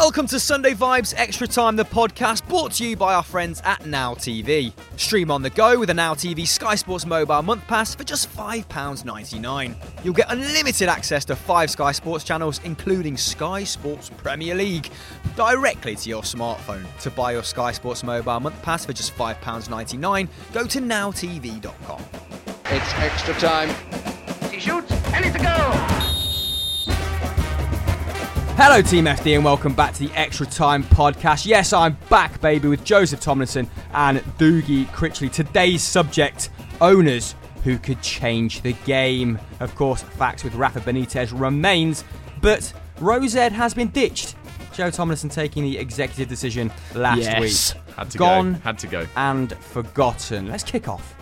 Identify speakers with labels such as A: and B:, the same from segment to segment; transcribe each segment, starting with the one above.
A: Welcome to Sunday Vibes Extra Time, the podcast brought to you by our friends at Now TV. Stream on the go with a Now TV Sky Sports Mobile month pass for just £5.99. You'll get unlimited access to 5 Sky Sports channels, including Sky Sports Premier League, directly to your smartphone. To buy your Sky Sports Mobile month pass for just £5.99, go to nowtv.com.
B: It's extra time.
C: He shoots, and it's a goal!
A: Hello Team FD and welcome back to the Extra Time podcast. Yes, I'm back, baby, with Joseph Tomlinson and Doogie Critchley. Today's subject, owners who could change the game. Of course, facts with Rafa Benitez remains, but Rose Ed has been ditched. Joe Tomlinson taking the executive decision last week.
D: Had to
A: Gone
D: go. Had to go.
A: And forgotten. Let's kick off.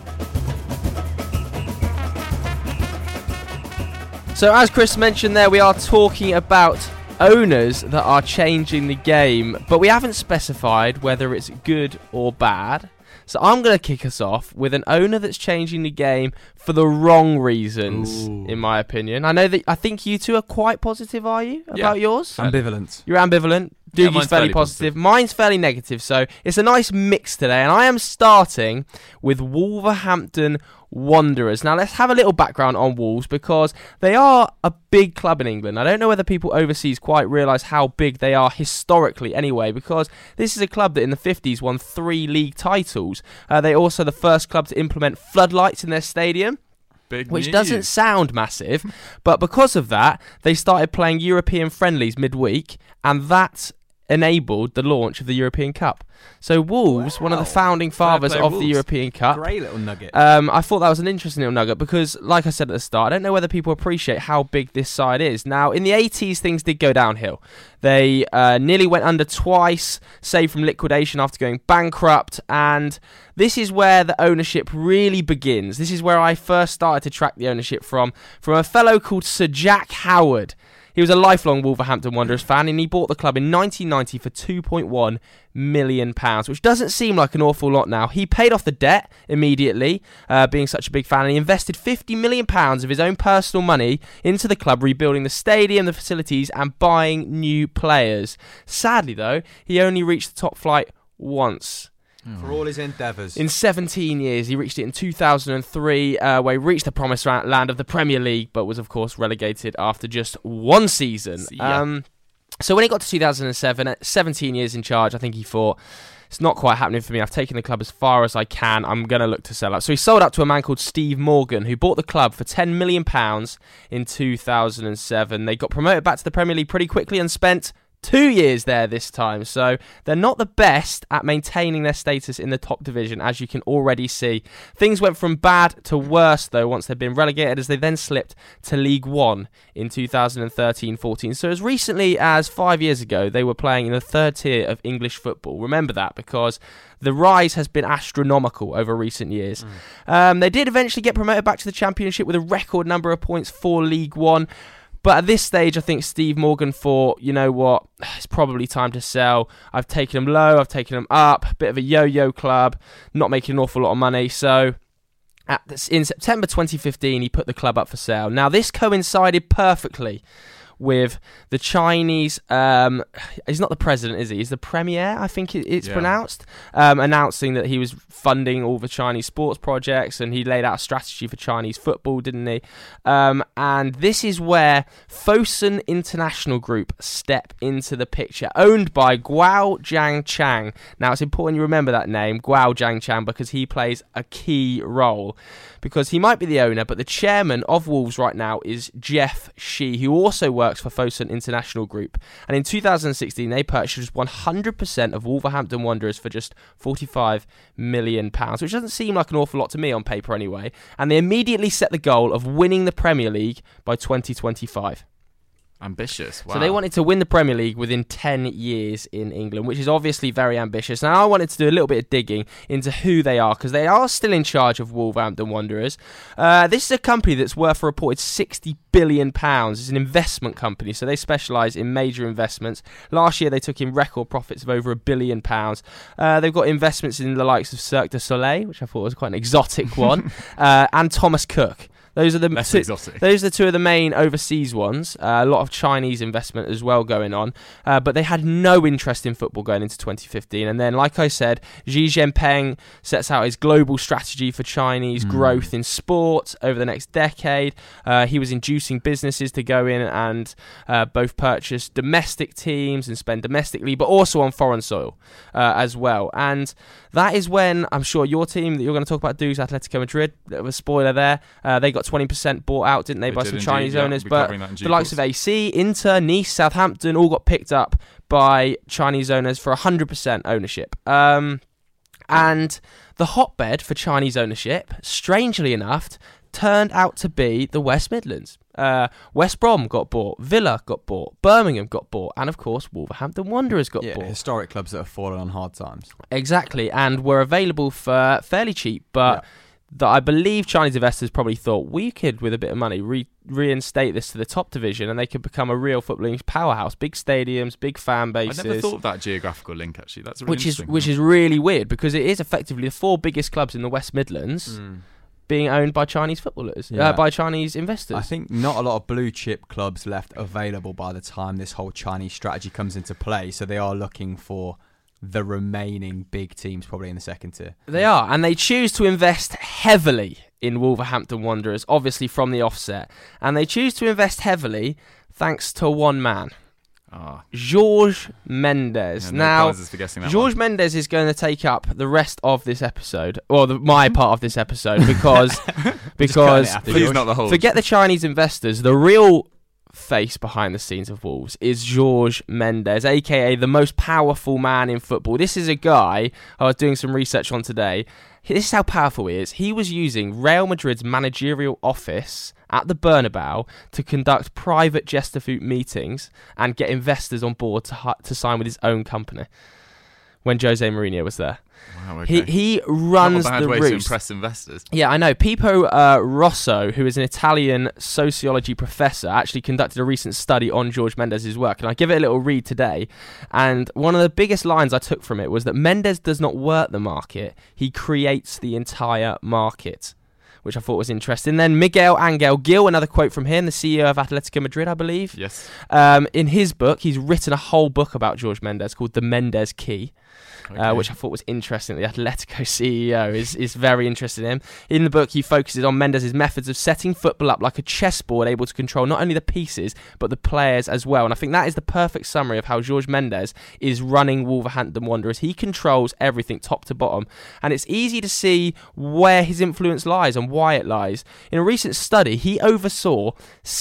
E: So as Chris mentioned there, we are talking about owners that are changing the game, but we haven't specified whether it's good or bad. So I'm going to kick us off with an owner that's changing the game for the wrong reasons, in my opinion. I think you two are quite positive, are you, about yours?
A: Ambivalent.
E: You're ambivalent.
D: Yeah,
E: Doogie's
D: mine's
E: fairly
D: fairly
E: positive. Mine's fairly negative, so it's a nice mix today. And I am starting with Wolverhampton Wanderers. Now, let's have a little background on Wolves, because they are a big club in England. I don't know whether people overseas quite realise how big they are historically anyway, because this is a club that in the 50s won 3 league titles. They're also the first club to implement floodlights in their stadium. Which doesn't sound massive, but because of that, they started playing European friendlies midweek, and that enabled the launch of the European Cup. So Wolves, one of the founding fathers of the European Cup.
A: Great little nugget.
E: I thought that was an interesting little nugget because, like I said at the start, I don't know whether people appreciate how big this side is. Now, in the 80s, things did go downhill. They nearly went under twice, saved from liquidation after going bankrupt, and this is where the ownership really begins. This is where I first started to track the ownership from a fellow called Sir Jack Howard. He was a lifelong Wolverhampton Wanderers fan, and he bought the club in 1990 for £2.1 million, which doesn't seem like an awful lot now. He paid off the debt immediately, being such a big fan, and he invested £50 million of his own personal money into the club, rebuilding the stadium, the facilities, and buying new players. Sadly, though, he only reached the top flight once.
A: For all his endeavours.
E: In 17 years, he reached it in 2003, where he reached the promised land of the Premier League, but was, of course, relegated after just one season. So when it got to 2007, at 17 years in charge, I think he thought, it's not quite happening for me. I've taken the club as far as I can. I'm going to look to sell out. So he sold out to a man called Steve Morgan, who bought the club for £10 million in 2007. They got promoted back to the Premier League pretty quickly and spent 2 years there this time, so they're not the best at maintaining their status in the top division, as you can already see. Things went from bad to worse, though, once they'd been relegated, as they then slipped to League One in 2013-14. So as recently as 5 years ago, they were playing in the third tier of English football. Remember that, because the rise has been astronomical over recent years. They did eventually get promoted back to the Championship with a record number of points for League One. But at this stage, I think Steve Morgan thought, you know what, it's probably time to sell. I've taken them low, I've taken them up, bit of a yo-yo club, not making an awful lot of money. So in September 2015, he put the club up for sale. Now, this coincided perfectly with the Chinese, he's not the president, is he? He's the premier, I think it's pronounced, announcing that he was funding all the Chinese sports projects, and he laid out a strategy for Chinese football, didn't he? And this is where Fosun International Group step into the picture, owned by Guo Jiangchang. Now, it's important you remember that name, Guo Jiangchang, because he plays a key role. Because he might be the owner, but the chairman of Wolves right now is Jeff Shi, who also works for Fosun International Group. And in 2016, they purchased 100% of Wolverhampton Wanderers for just £45 million, which doesn't seem like an awful lot to me on paper anyway. And they immediately set the goal of winning the Premier League by 2025.
D: Ambitious. Wow.
E: So they wanted to win the Premier League within 10 years in England, which is obviously very ambitious. Now, I wanted to do a little bit of digging into who they are, because they are still in charge of Wolverhampton Wanderers. This is a company that's worth a reported £60 billion. It's an investment company, so they specialise in major investments. Last year, they took in record profits of over £1 billion. They've got investments in the likes of Cirque du Soleil, which I thought was quite an exotic one, and Thomas Cook. Those are the
D: Less
E: two,
D: exotic.
E: those are two of the main overseas ones. A lot of Chinese investment as well going on, but they had no interest in football going into 2015. And then, like I said, Xi Jinping sets out his global strategy for Chinese growth in sport over the next decade. He was inducing businesses to go in and both purchase domestic teams and spend domestically, but also on foreign soil as well. And that is when, I'm sure your team that you're going to talk about, Dukes Atletico Madrid, bit of a spoiler there, they got 20% bought out, didn't they, by some Chinese owners? But the likes of AC, Inter, Nice, Southampton all got picked up by Chinese owners for 100% ownership. And the hotbed for Chinese ownership, strangely enough, turned out to be the West Midlands. West Brom got bought, Villa got bought, Birmingham got bought, and of course Wolverhampton Wanderers got bought.
F: Historic clubs that have fallen on hard times.
E: Exactly, and were available for fairly cheap, but that I believe Chinese investors probably thought we could, with a bit of money, reinstate this to the top division and they could become a real footballing powerhouse. Big stadiums, big fan bases.
D: I never thought of that geographical link, actually. That's really interesting.
E: Which is really weird, because it is effectively the 4 biggest clubs in the West Midlands being owned by Chinese footballers, by Chinese investors.
F: I think not a lot of blue chip clubs left available by the time this whole Chinese strategy comes into play, so they are looking for the remaining big teams probably in the second tier.
E: They are, and they choose to invest heavily in Wolverhampton Wanderers, obviously from the offset. And they choose to invest heavily thanks to one man, Jorge Mendes. Now, Jorge Mendes is going to take up the rest of this episode, or my part of this episode, because
D: please not the whole.
E: Forget the Chinese investors. The real face behind the scenes of Wolves is Jorge Mendes, aka the most powerful man in football. This is a guy I was doing some research on today. This is how powerful he is. He was using Real Madrid's managerial office at the Bernabeu to conduct private Gestafoot meetings and get investors on board to sign with his own company when Jose Mourinho was there.
D: Wow, okay.
E: He runs
D: Not a bad
E: the
D: way
E: roost.
D: to impress investors.
E: Yeah, I know. Pippo Rosso, who is an Italian sociology professor, actually conducted a recent study on Jorge Mendes' work, and I give it a little read today. And one of the biggest lines I took from it was that Mendes does not work the market, he creates the entire market, which I thought was interesting. Then Miguel Angel Gil, another quote from him, the CEO of Atletico Madrid, I believe.
D: Yes.
E: In his book, he's written a whole book about Jorge Mendes called The Mendes Key. Which I thought was interesting. The Atletico CEO is very interested in him. In the book, he focuses on Mendes' methods of setting football up like a chessboard, able to control not only the pieces, but the players as well. And I think that is the perfect summary of how Jorge Mendes is running Wolverhampton Wanderers. He controls everything top to bottom. And it's easy to see where his influence lies and why it lies. In a recent study, he oversaw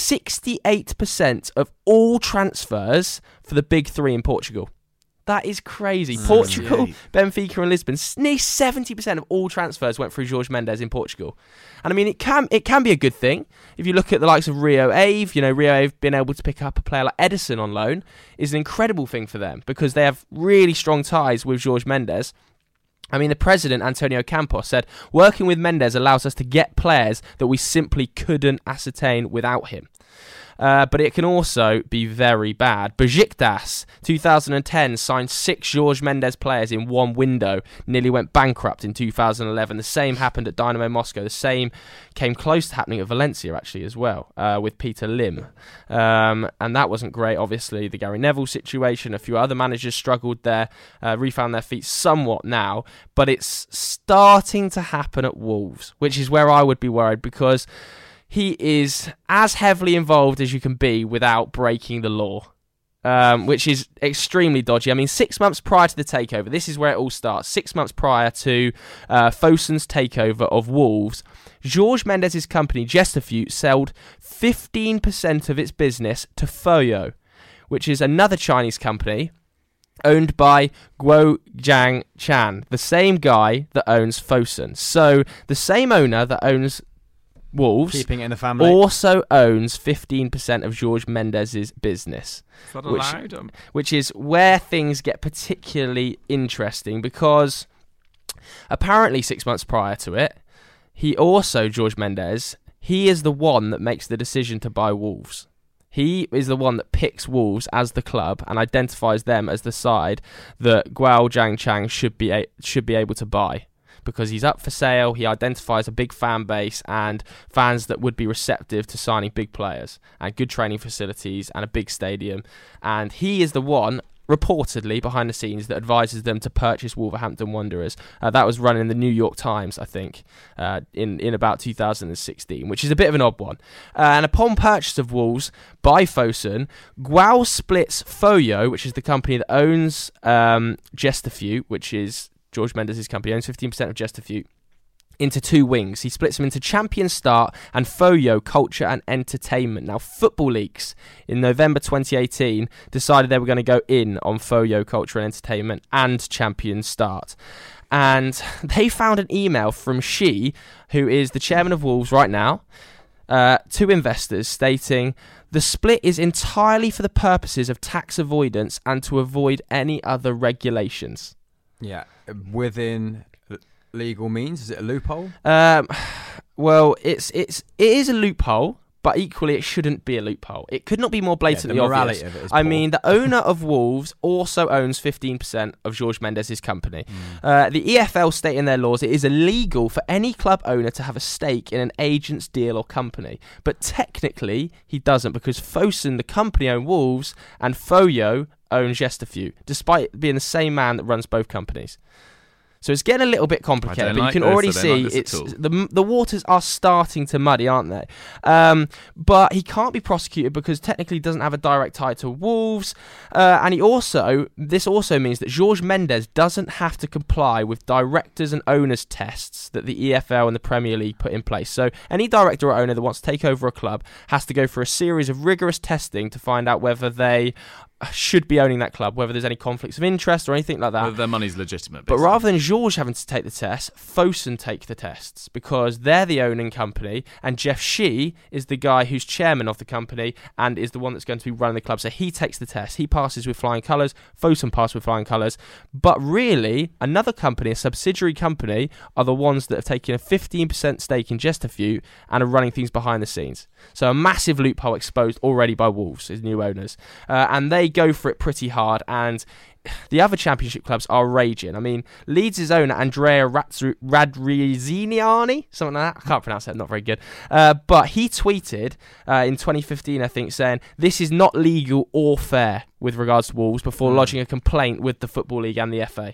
E: 68% of all transfers for the big 3 in Portugal. That is crazy. Portugal, Benfica and Lisbon, nearly 70% of all transfers went through Jorge Mendes in Portugal. And I mean, it can be a good thing. If you look at the likes of Rio Ave, Rio Ave being able to pick up a player like Edison on loan is an incredible thing for them because they have really strong ties with Jorge Mendes. I mean, the president, Antonio Campos, said, working with Mendes allows us to get players that we simply couldn't ascertain without him. But it can also be very bad. Besiktas, 2010, signed 6 Jorge Mendes players in one window, nearly went bankrupt in 2011. The same happened at Dynamo Moscow. The same came close to happening at Valencia, actually, as well, with Peter Lim. And that wasn't great, obviously. The Gary Neville situation, a few other managers struggled there, refound their feet somewhat now. But it's starting to happen at Wolves, which is where I would be worried because he is as heavily involved as you can be without breaking the law, which is extremely dodgy. I mean, 6 months prior to the takeover, this is where it all starts. 6 months prior to Fosun's takeover of Wolves, Jorge Mendes' company, Gestafoot, sold 15% of its business to Foyo, which is another Chinese company owned by Guo Jiangchan, the same guy that owns Fosun. So the same owner that owns Wolves,
F: keeping it in the family,
E: also owns 15% of Jorge Mendes' business.
D: Is that allowed?
E: Which is where things get particularly interesting because apparently 6 months prior to it, Jorge Mendes, he is the one that makes the decision to buy Wolves. He is the one that picks Wolves as the club and identifies them as the side that Guo Jiangchan should be able to buy. because he's up for sale. He identifies a big fan base and fans that would be receptive to signing big players and good training facilities and a big stadium. And he is the one, reportedly behind the scenes, that advises them to purchase Wolverhampton Wanderers. That was run in the New York Times, I think, in about 2016, which is a bit of an odd one. And upon purchase of Wolves by Fosun, Gual splits Foyo, which is the company that owns Gestifute, which is George Mendes' company, owns 15% of Gestifute, into two wings. He splits them into Champion Start and Foyo Culture and Entertainment. Now, Football Leaks in November 2018 decided they were going to go in on Foyo Culture and Entertainment and Champion Start. And they found an email from Shi, who is the chairman of Wolves right now, to investors stating, "The split is entirely for the purposes of tax avoidance and to avoid any other regulations."
F: Yeah, within legal means, is it a loophole?
E: Well, it is a loophole, but equally it shouldn't be a loophole. It could not be more blatantly obvious.
F: Of it is
E: I mean, the owner of Wolves also owns 15% of George Mendes' company. The EFL state in their laws it is illegal for any club owner to have a stake in an agent's deal or company. But technically, he doesn't, because Fosun, the company, own Wolves, and Foyo owns Gestifute, despite being the same man that runs both companies. So it's getting a little bit complicated, but you can already see it's the waters are starting to muddy, aren't they? But he can't be prosecuted because technically he doesn't have a direct tie to Wolves, and this also means that George Mendes doesn't have to comply with directors and owners tests that the EFL and the Premier League put in place. So any director or owner that wants to take over a club has to go through a series of rigorous testing to find out whether they should be owning that club, whether there's any conflicts of interest or anything like that.
D: Whether their money's legitimate,
E: basically. But rather than George having to take the tests, Fosun take the tests because they're the owning company, and Jeff Shi is the guy who's chairman of the company and is the one that's going to be running the club. So he takes the test. He passes with flying colours. Fosun passes with flying colours. But really, another company, a subsidiary company, are the ones that have taken a 15% stake in Gestifute and are running things behind the scenes. So a massive loophole exposed already by Wolves, his new owners. And they go for it pretty hard, and the other Championship clubs are raging. I mean, Leeds' owner Andrea Radrizzani, something like that. I can't pronounce that, not very good. But he tweeted in 2015, I think, saying, "This is not legal or fair" with regards to Wolves, before lodging a complaint with the Football League and the FA.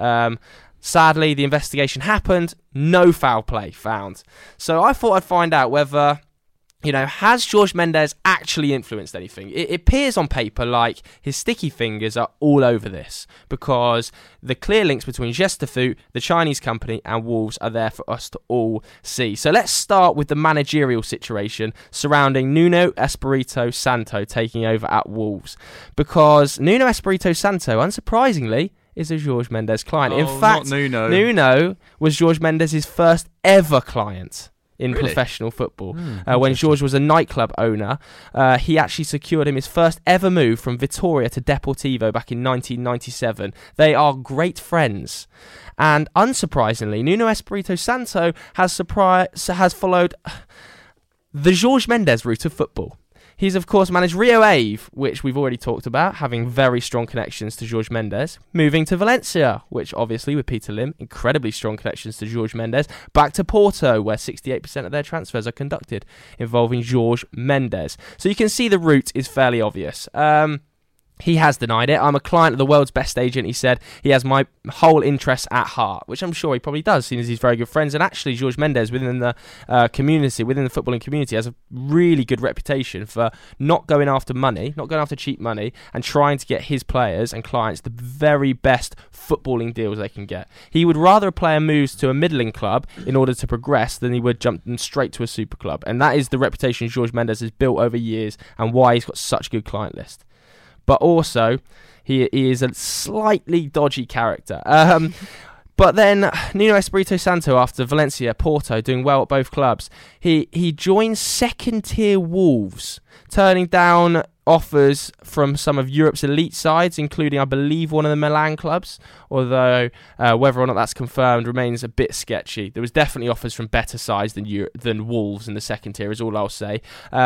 E: Sadly, the investigation happened, no foul play found. So I thought I'd find out whether, has George Mendes actually influenced anything? It appears on paper like his sticky fingers are all over this, because the clear links between Gestifute, the Chinese company, and Wolves are there for us to all see. So let's start with the managerial situation surrounding Nuno Espirito Santo taking over at Wolves, because Nuno Espirito Santo, unsurprisingly, is a George Mendes client. In fact, Nuno was George Mendes' first ever client in professional football. When George was a nightclub owner, he actually secured him his first ever move from Vitoria to Deportivo back in 1997. They are great friends. And unsurprisingly, Nuno Espirito Santo has followed the George Mendes route of football. He's, of course, managed Rio Ave, which we've already talked about, having very strong connections to George Mendes. Moving to Valencia, which obviously, with Peter Lim, incredibly strong connections to George Mendes. Back to Porto, where 68% of their transfers are conducted involving George Mendes. So you can see the route is fairly obvious. He has denied it. "I'm a client of the world's best agent," he said. "He has my whole interests at heart," which I'm sure he probably does, seeing as he's very good friends. And actually, George Mendes, within the community, within the footballing community, has a really good reputation for not going after money, not going after cheap money, and trying to get his players and clients the very best footballing deals they can get. He would rather a player moves to a middling club in order to progress than he would jump them straight to a super club. And that is the reputation George Mendes has built over years, and why he's got such a good client list. But also, he is a slightly dodgy character. But then, Nuno Espirito Santo, after Valencia, Porto, doing well at both clubs, he joins second-tier Wolves, turning down offers from some of Europe's elite sides, including, I believe, one of the Milan clubs, although whether or not that's confirmed remains a bit sketchy. There was definitely offers from better sides than Wolves in the second tier, is all I'll say.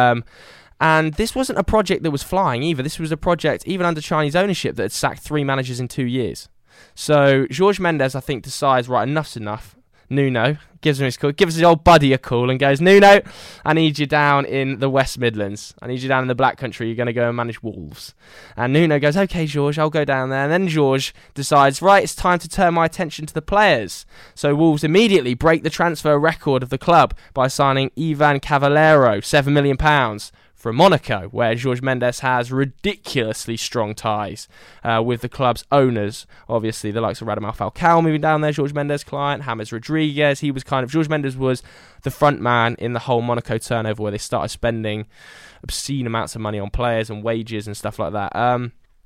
E: And this wasn't a project that was flying either. This was a project, even under Chinese ownership, that had sacked 3 managers in 2 years. So George Mendes, I think, decides, right, enough's enough. Nuno, gives him his call, gives his old buddy a call and goes, Nuno, I need you down in the West Midlands. I need you down in the Black Country. You're going to go and manage Wolves. And Nuno goes, okay, George, I'll go down there. And then George decides, right, it's time to turn my attention to the players. So Wolves immediately break the transfer record of the club by signing Ivan Cavallero, £7 million, from Monaco, where Jorge Mendes has ridiculously strong ties with the club's owners. Obviously, the likes of Radamel Falcao moving down there, Jorge Mendes' client, James Rodriguez. Jorge Mendes was the front man in the whole Monaco turnover where they started spending obscene amounts of money on players and wages and stuff like that.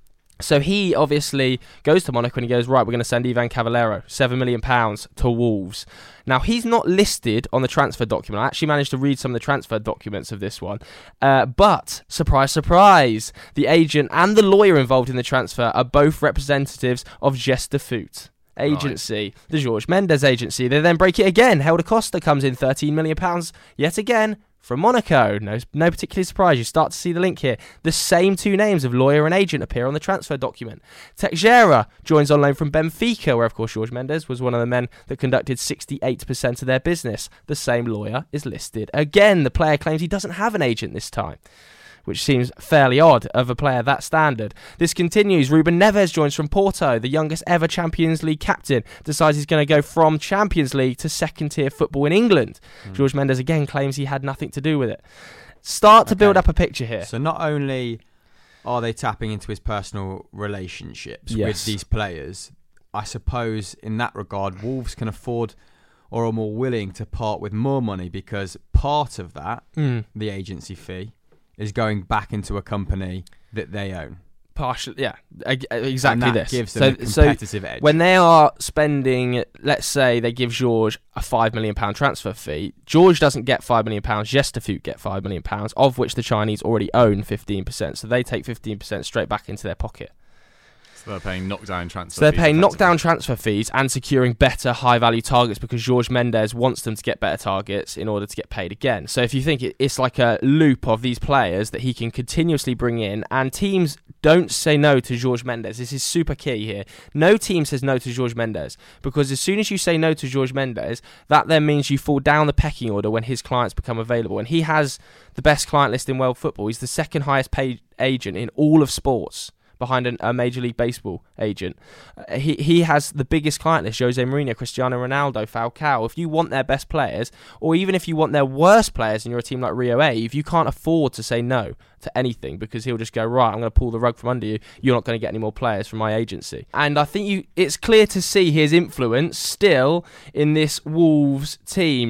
E: So he obviously goes to Monaco and he goes, right, we're going to send Ivan Cavallero, £7 million to Wolves. Now, he's not listed on the transfer document. I actually managed to read some of the transfer documents of this one. But, surprise, surprise, the agent and the lawyer involved in the transfer are both representatives of Geste de Foot agency, the Jorge Mendes agency. They then break it again. Helder Costa comes in, £13 million yet again from Monaco. No particular surprise. You start to see the link here. The same two names of lawyer and agent appear on the transfer document. Teixeira joins on loan from Benfica, where of course Jorge Mendes was one of the men that conducted 68% of their business. The same lawyer is listed again. The player claims he doesn't have an agent this time, which seems fairly odd of a player that standard. This continues. Ruben Neves joins from Porto. The youngest ever Champions League captain decides he's going to go from Champions League to second-tier football in England. Jorge Mendes again claims he had nothing to do with it. Start to build up a picture here.
F: So not only are they tapping into his personal relationships with these players, I suppose in that regard, Wolves can afford or are more willing to part with more money because part of that, the agency fee, is going back into a company that they own.
E: Partially, yeah, exactly.
F: And that gives them a competitive edge.
E: When they are spending, let's say they give George a £5 million transfer fee, George doesn't get £5 million, Geste de Foot get £5 million, of which the Chinese already own 15%, so they take 15% straight back into their pocket.
D: So they're paying knockdown transfer fees.
E: So they're paying knockdown transfer fees and securing better high-value targets because Jorge Mendes wants them to get better targets in order to get paid again. So if you think it's like a loop of these players that he can continuously bring in, and teams don't say no to Jorge Mendes. This is super key here. No team says no to Jorge Mendes because as soon as you say no to Jorge Mendes, that then means you fall down the pecking order when his clients become available. And he has the best client list in world football. He's the second highest paid agent in all of sports, behind a Major League Baseball agent. He has the biggest client list: Jose Mourinho, Cristiano Ronaldo, Falcao. If you want their best players, or even if you want their worst players and you're a team like Rio Ave, you can't afford to say no to anything because he'll just go, right, I'm going to pull the rug from under you. You're not going to get any more players from my agency. And I think it's clear to see his influence still in this Wolves team.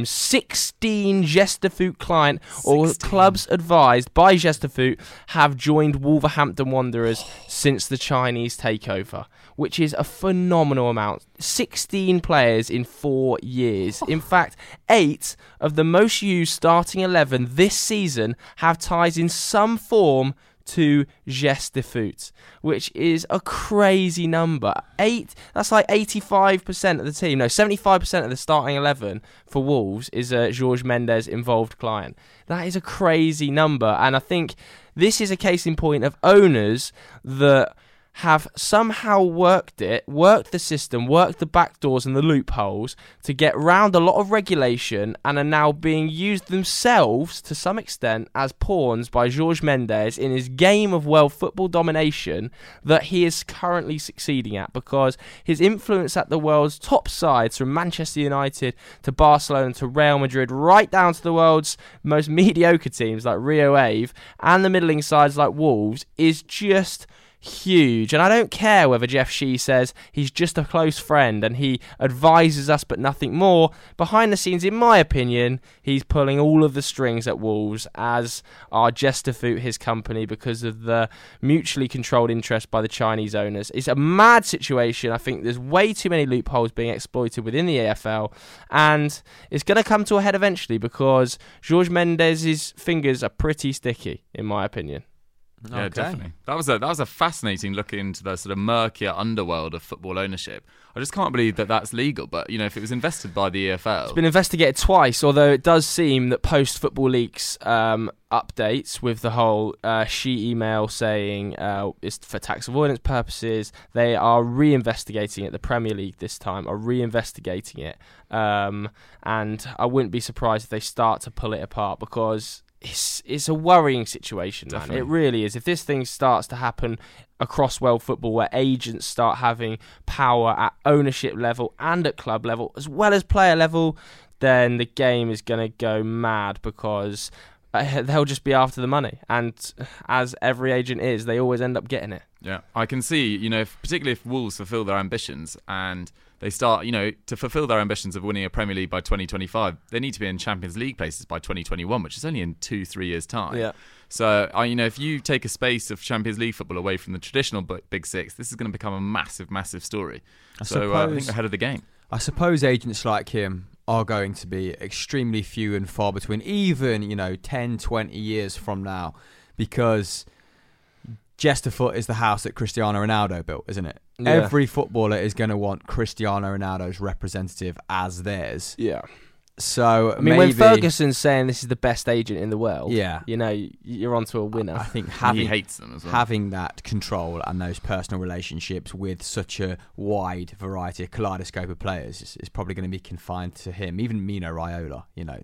E: 16 Geste de Foot client or clubs advised by Geste de Foot have joined Wolverhampton Wanderers since the Chinese takeover, which is a phenomenal amount. 16 players in 4 years. In fact, 8 of the most used starting 11 this season have ties in some form to Geste de Foot, which is a crazy number. 8, that's like 85% of the team. No, 75% of the starting 11 for Wolves is a Jorge Mendes involved client. That is a crazy number, and I think this is a case in point of owners that have somehow worked the system, worked the backdoors and the loopholes to get round a lot of regulation and are now being used themselves to some extent as pawns by Jorge Mendes in his game of world football domination that he is currently succeeding at, because his influence at the world's top sides, from Manchester United to Barcelona to Real Madrid, right down to the world's most mediocre teams like Rio Ave and the middling sides like Wolves, is just huge. And I don't care whether Jeff Shee says he's just a close friend and he advises us but nothing more. Behind the scenes, in my opinion, he's pulling all of the strings at Wolves, as are Geste de Foot, his company, because of the mutually controlled interest by the Chinese owners. It's a mad situation. I think there's way too many loopholes being exploited within the AFL, and it's going to come to a head eventually because Jorge Mendes' fingers are pretty sticky, in my opinion.
D: Yeah, definitely. That was a fascinating look into the sort of murkier underworld of football ownership. I just can't believe that that's legal. But if it was invested by the EFL,
E: it's been investigated twice. Although it does seem that post Football Leaks updates with the whole she email saying it's for tax avoidance purposes, they are reinvestigating it. The Premier League this time are reinvestigating it, and I wouldn't be surprised if they start to pull it apart because it's a worrying situation, man. It really is. If this thing starts to happen across world football, where agents start having power at ownership level and at club level as well as player level, then the game is going to go mad because they'll just be after the money, and as every agent is, they always end up getting it.
D: Yeah, I can see, particularly if Wolves fulfil their ambitions and they start, to fulfil their ambitions of winning a Premier League by 2025, they need to be in Champions League places by 2021, which is only in 2-3 years' time.
E: Yeah.
D: So, if you take a space of Champions League football away from the traditional Big Six, this is going to become a massive, massive story. I think they're ahead of the game.
F: I suppose agents like him are going to be extremely few and far between, even, 10, 20 years from now, because Chesterfoot is the house that Cristiano Ronaldo built, isn't it? Yeah. Every footballer is going to want Cristiano Ronaldo's representative as theirs.
E: Yeah.
F: So
E: when Ferguson's saying this is the best agent in the world,
F: yeah,
E: you're onto a winner.
F: I think
D: he hates them as well.
F: Having that control and those personal relationships with such a wide variety, a kaleidoscope of players, is probably going to be confined to him. Even Mino Raiola,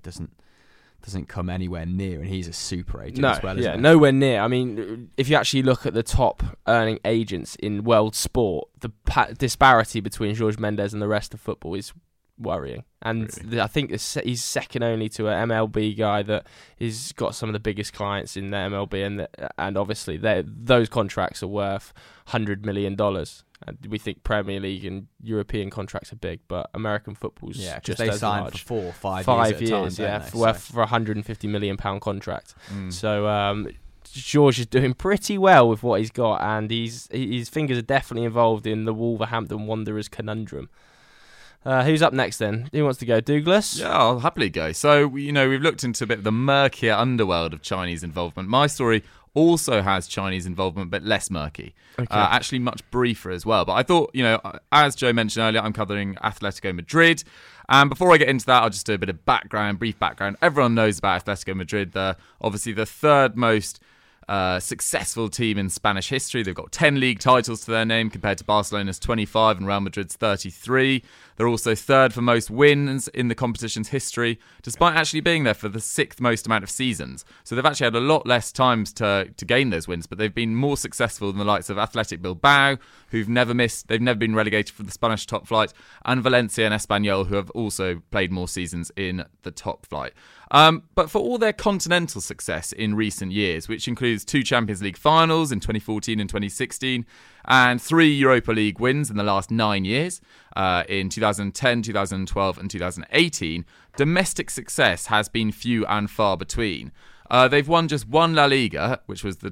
F: doesn't come anywhere near, and he's a super agent as well.
E: Yeah, nowhere near. I mean, if you actually look at the top earning agents in world sport, the disparity between Jorge Mendes and the rest of football is worrying. And really? I think he's second only to an MLB guy that has got some of the biggest clients in the MLB, and obviously those contracts are worth $100 million. And we think Premier League and European contracts are big, but American football's just
F: they
E: as
F: sign
E: large.
F: for 5 years
E: at a time, for £150 million contract. So George is doing pretty well with what he's got, and his fingers are definitely involved in the Wolverhampton Wanderers conundrum. Who's up next then? Who wants to go? Douglas?
D: Yeah, I'll happily go. So, we've looked into a bit of the murkier underworld of Chinese involvement. My story also has Chinese involvement, but less murky. Okay. Actually much briefer as well. But I thought, as Joe mentioned earlier, I'm covering Atletico Madrid. And before I get into that, I'll just do a bit of brief background. Everyone knows about Atletico Madrid. They're obviously the third most successful team in Spanish history. They've got 10 league titles to their name compared to Barcelona's 25 and Real Madrid's 33. They're also third for most wins in the competition's history, despite actually being there for the sixth most amount of seasons. So they've actually had a lot less times to gain those wins, but they've been more successful than the likes of Athletic Bilbao, who've never been relegated from the Spanish top flight, and Valencia and Espanyol, who have also played more seasons in the top flight. But for all their continental success in recent years, which includes 2 Champions League finals in 2014 and 2016, and 3 Europa League wins in the last 9 years, in 2010, 2012 and 2018, domestic success has been few and far between. They've won just 1 La Liga, which was the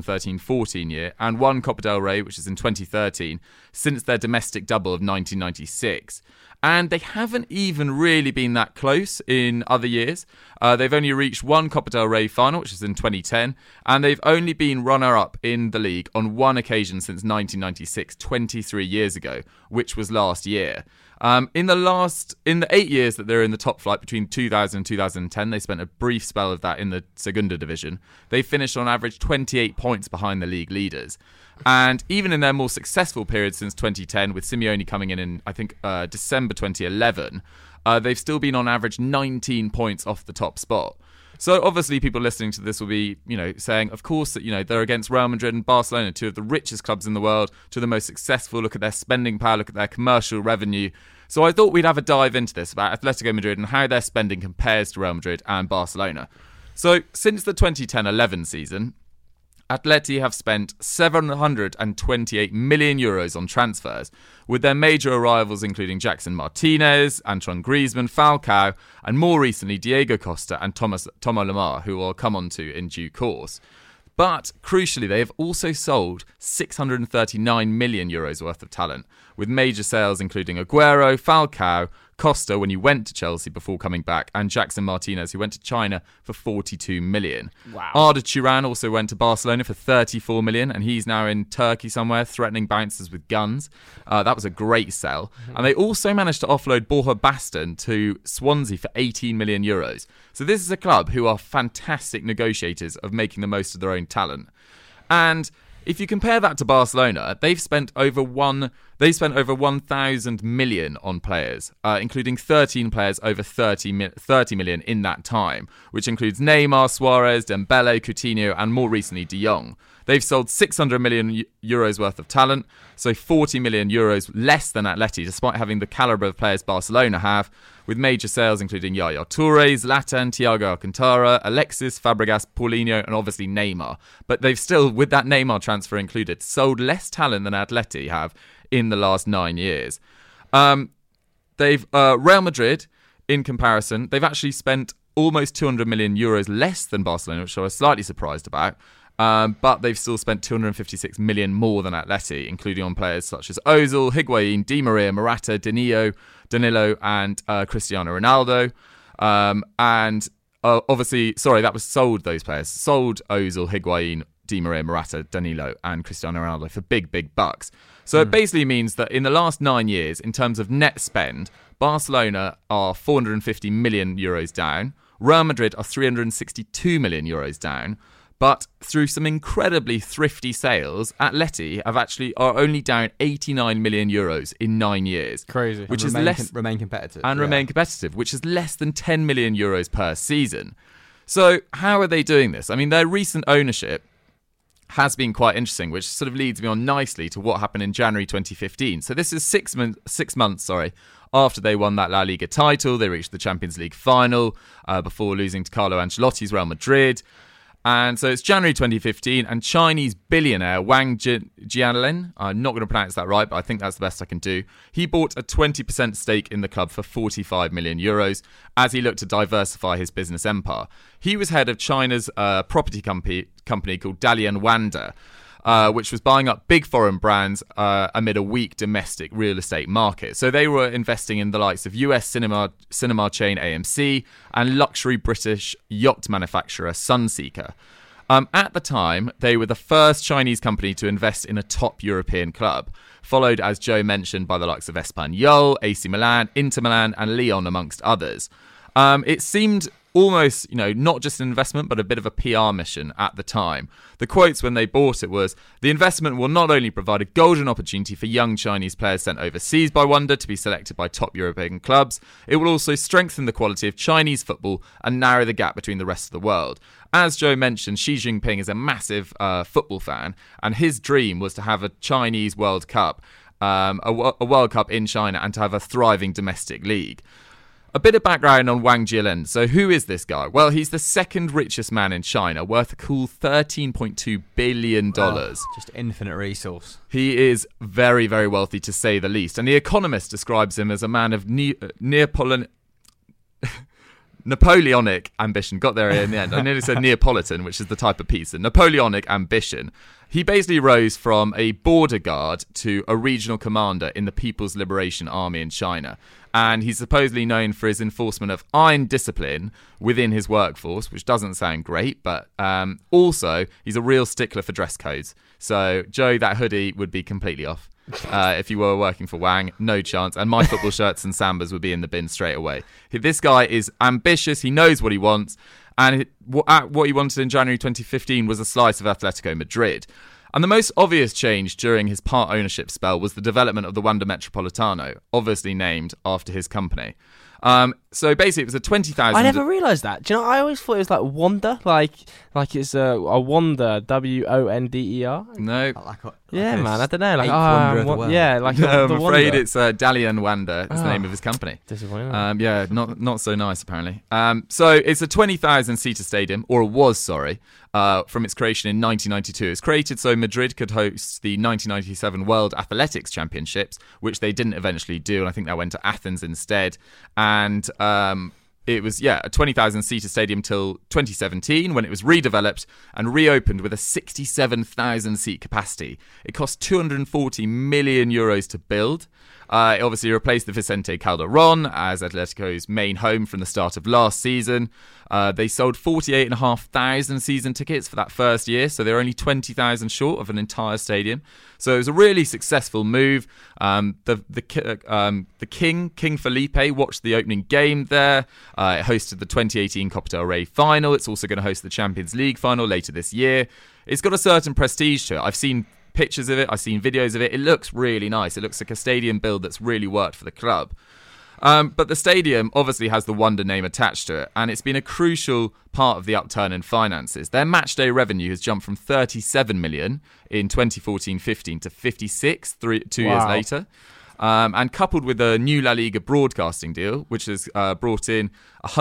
D: 2013-14 year, and 1 Copa del Rey, which is in 2013, since their domestic double of 1996. And they haven't even really been that close in other years. They've only reached 1 Copa del Rey final, which is in 2010, and they've only been runner-up in the league on 1 occasion since 1996, 23 years ago, which was last year. In the 8 years that they're in the top flight between 2000 and 2010, they spent a brief spell of that in the Segunda division. They finished on average 28 points behind the league leaders. And even in their more successful period since 2010, with Simeone coming in I think, December 2011, they've still been on average 19 points off the top spot. So obviously people listening to this will be, saying, of course, that, they're against Real Madrid and Barcelona, 2 of the richest clubs in the world, 2 of the most successful. Look at their spending power, look at their commercial revenue. So I thought we'd have a dive into this about Atletico Madrid and how their spending compares to Real Madrid and Barcelona. So since the 2010-11 season, Atleti have spent €728 million on transfers, with their major arrivals including Jackson Martinez, Antoine Griezmann, Falcao, and more recently Diego Costa and Thomas Lemar, who I'll come on to in due course. But crucially, they have also sold €639 million worth of talent, with major sales including Aguero, Falcao, Costa when he went to Chelsea before coming back, and Jackson Martinez, who went to China for 42 million.
E: Wow.
D: Arda Turan also went to Barcelona for 34 million, and he's now in Turkey somewhere, threatening bouncers with guns. That was a great sell. And they also managed to offload Borja Baston to Swansea for 18 million euros. So this is a club who are fantastic negotiators of making the most of their own talent. And if you compare that to Barcelona, they've spent over 1,000 million on players, including 13 players over 30 million in that time, which includes Neymar, Suarez, Dembele, Coutinho, and more recently De Jong. They've sold 600 million euros worth of talent, so 40 million euros less than Atleti, despite having the calibre of players Barcelona have, with major sales including Yaya Toure, Zlatan, Thiago Alcantara, Alexis, Fabregas, Paulinho, and obviously Neymar. But they've still, with that Neymar transfer included, sold less talent than Atleti have in the last 9 years. They've Real Madrid, in comparison, they've actually spent almost 200 million euros less than Barcelona, which I was slightly surprised about. But they've still spent 256 million more than Atleti, including on players such as Ozil, Higuain, Di Maria, Morata, Danilo, and Cristiano Ronaldo. Obviously, that was sold, those players. Sold Ozil, Higuain, Di Maria, Morata, Danilo, and Cristiano Ronaldo for big, big bucks. So it basically means that in the last 9 years, in terms of net spend, Barcelona are 450 million euros down. Real Madrid are 362 million euros down. But through some incredibly thrifty sales, Atleti are only down 89 million euros in 9 years.
F: Crazy.
D: Which
F: and
D: is
F: remain competitive.
D: Remain competitive, which is less than 10 million euros per season. So how are they doing this? I mean, their recent ownership has been quite interesting, which sort of leads me on nicely to what happened in January 2015. So this is 6 months, after they won that La Liga title. They reached the Champions League final before losing to Carlo Ancelotti's Real Madrid. And so it's January 2015, and Chinese billionaire Wang Jianlin, I'm not going to pronounce that right, but I think that's the best I can do. He bought a 20% stake in the club for 45 million euros as he looked to diversify his business empire. He was head of China's property company called Dalian Wanda, which was buying up big foreign brands amid a weak domestic real estate market. So they were investing in the likes of US cinema chain AMC and luxury British yacht manufacturer Sunseeker. At the time, they were the first Chinese company to invest in a top European club, followed, as Joe mentioned, by the likes of Espanyol, AC Milan, Inter Milan, and Lyon, amongst others. It seemed almost, not just an investment, but a bit of a PR mission at the time. The quotes when they bought it was, "The investment will not only provide a golden opportunity for young Chinese players sent overseas by Wanda to be selected by top European clubs, it will also strengthen the quality of Chinese football and narrow the gap between the rest of the world." As Joe mentioned, Xi Jinping is a massive football fan, and his dream was to have a Chinese World Cup, a World Cup in China, and to have a thriving domestic league. A bit of background on Wang Jianlin. So who is this guy? Well, he's the second richest man in China, worth a cool $13.2 billion.
F: Just infinite resource.
D: He is very, very wealthy, to say the least. And The Economist describes him as a man of Napoleonic ambition. Got there in the end. I nearly said Neapolitan, which is the type of pizza. Napoleonic ambition. He basically rose from a border guard to a regional commander in the People's Liberation Army in China. And he's supposedly known for his enforcement of iron discipline within his workforce, which doesn't sound great, but also he's a real stickler for dress codes. So, Joe, that hoodie would be completely off. If you were working for Wang, no chance. And my football shirts and sambas would be in the bin straight away. This guy is ambitious. He knows what he wants. And what he wanted in January 2015 was a slice of Atletico Madrid. And the most obvious change during his part ownership spell was the development of the Wanda Metropolitano, obviously named after his company. So basically, it was a 20,000.
E: I never realised that. Do you know? I always thought it was like Wanda, like it's a Wanda, WONDER.
D: No,
E: man, I don't know. Like,
D: no, I'm afraid it's Dalian Wanda. Is the name of his company.
E: Disappointing.
D: Not so nice apparently. So it's a 20,000 seater stadium, or was, from its creation in 1992. It was created so Madrid could host the 1997 World Athletics Championships, which they didn't eventually do, and I think that went to Athens instead. And it was, a 20,000-seater stadium till 2017 when it was redeveloped and reopened with a 67,000-seat capacity. It cost €240 million to build. It obviously replaced the Vicente Calderón as Atletico's main home from the start of last season. They sold 48,500 season tickets for that first year, so they're only 20,000 short of an entire stadium. So it was a really successful move. The King Felipe watched the opening game there. It hosted the 2018 Copa del Rey final. It's also going to host the Champions League final later this year. It's got a certain prestige to it. I've seen pictures of it, I've seen videos of it. It looks really nice. It looks like a stadium build that's really worked for the club. But the stadium obviously has the Wanda name attached to it, and it's been a crucial part of the upturn in finances. Their matchday revenue has jumped from 37 million in 2014-15 to 56 2 years later. And coupled with a new La Liga broadcasting deal, which has brought in